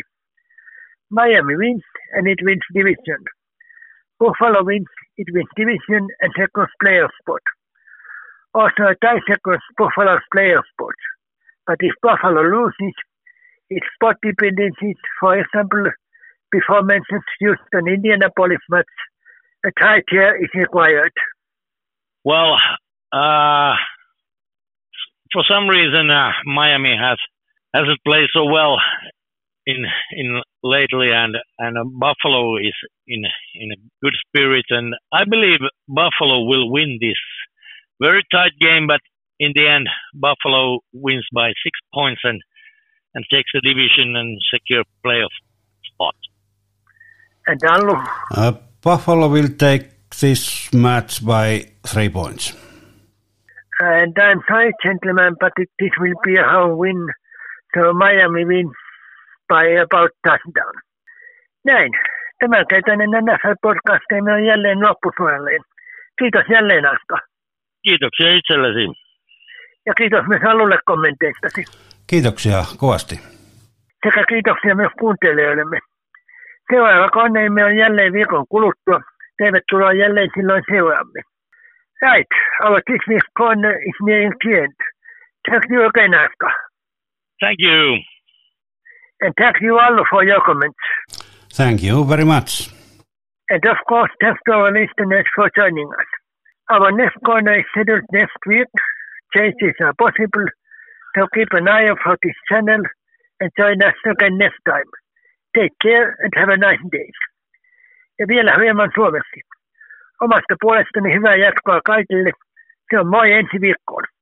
Miami wins and it wins division. Buffalo wins, it wins division and second playoff spot. Also a tie secures Buffalo's playoff spot. But if Buffalo loses, its spot dependencies, for example, before mentioned Houston Indianapolis match, a tie here is required. Well, uh, for some reason, uh, Miami has hasn't played so well in in lately, and and uh, Buffalo is in in a good spirit, and I believe Buffalo will win this very tight game, but in the end, Buffalo wins by six points and and takes the division and secure playoff spot. And Allu? Uh, Buffalo will take this match by three points. And I'm sorry, gentlemen, but it, this will be a home win. So Miami wins by about touchdown. Näin. Tämänkertainen N F L-podcastimme on jälleen loppusuoralleen. Kiitos jälleen, Aska. Kiitoksia itsellesi. Ja kiitos myös Allulle kommenteistasi. Kiitoksia kovasti. Sekä kiitoksia myös kuuntelijoillemme. Seuraava koneimme on jälleen viikon kuluttua. Tervetuloa jälleen silloin seuraamme. Right, our this week's corner is nearing the end. Thank you again, Aska. Thank you. And thank you all for your comments. Thank you very much. And of course, thanks to our listeners for joining us. Our next corner is scheduled next week. Changes are possible, so keep an eye out for this channel and join us again next time. Take care and have a nice day. Ja vielä hieman suomeksi. Omasta puolestani hyvää jatkoa kaikille. Se on moi ensi viikkoon.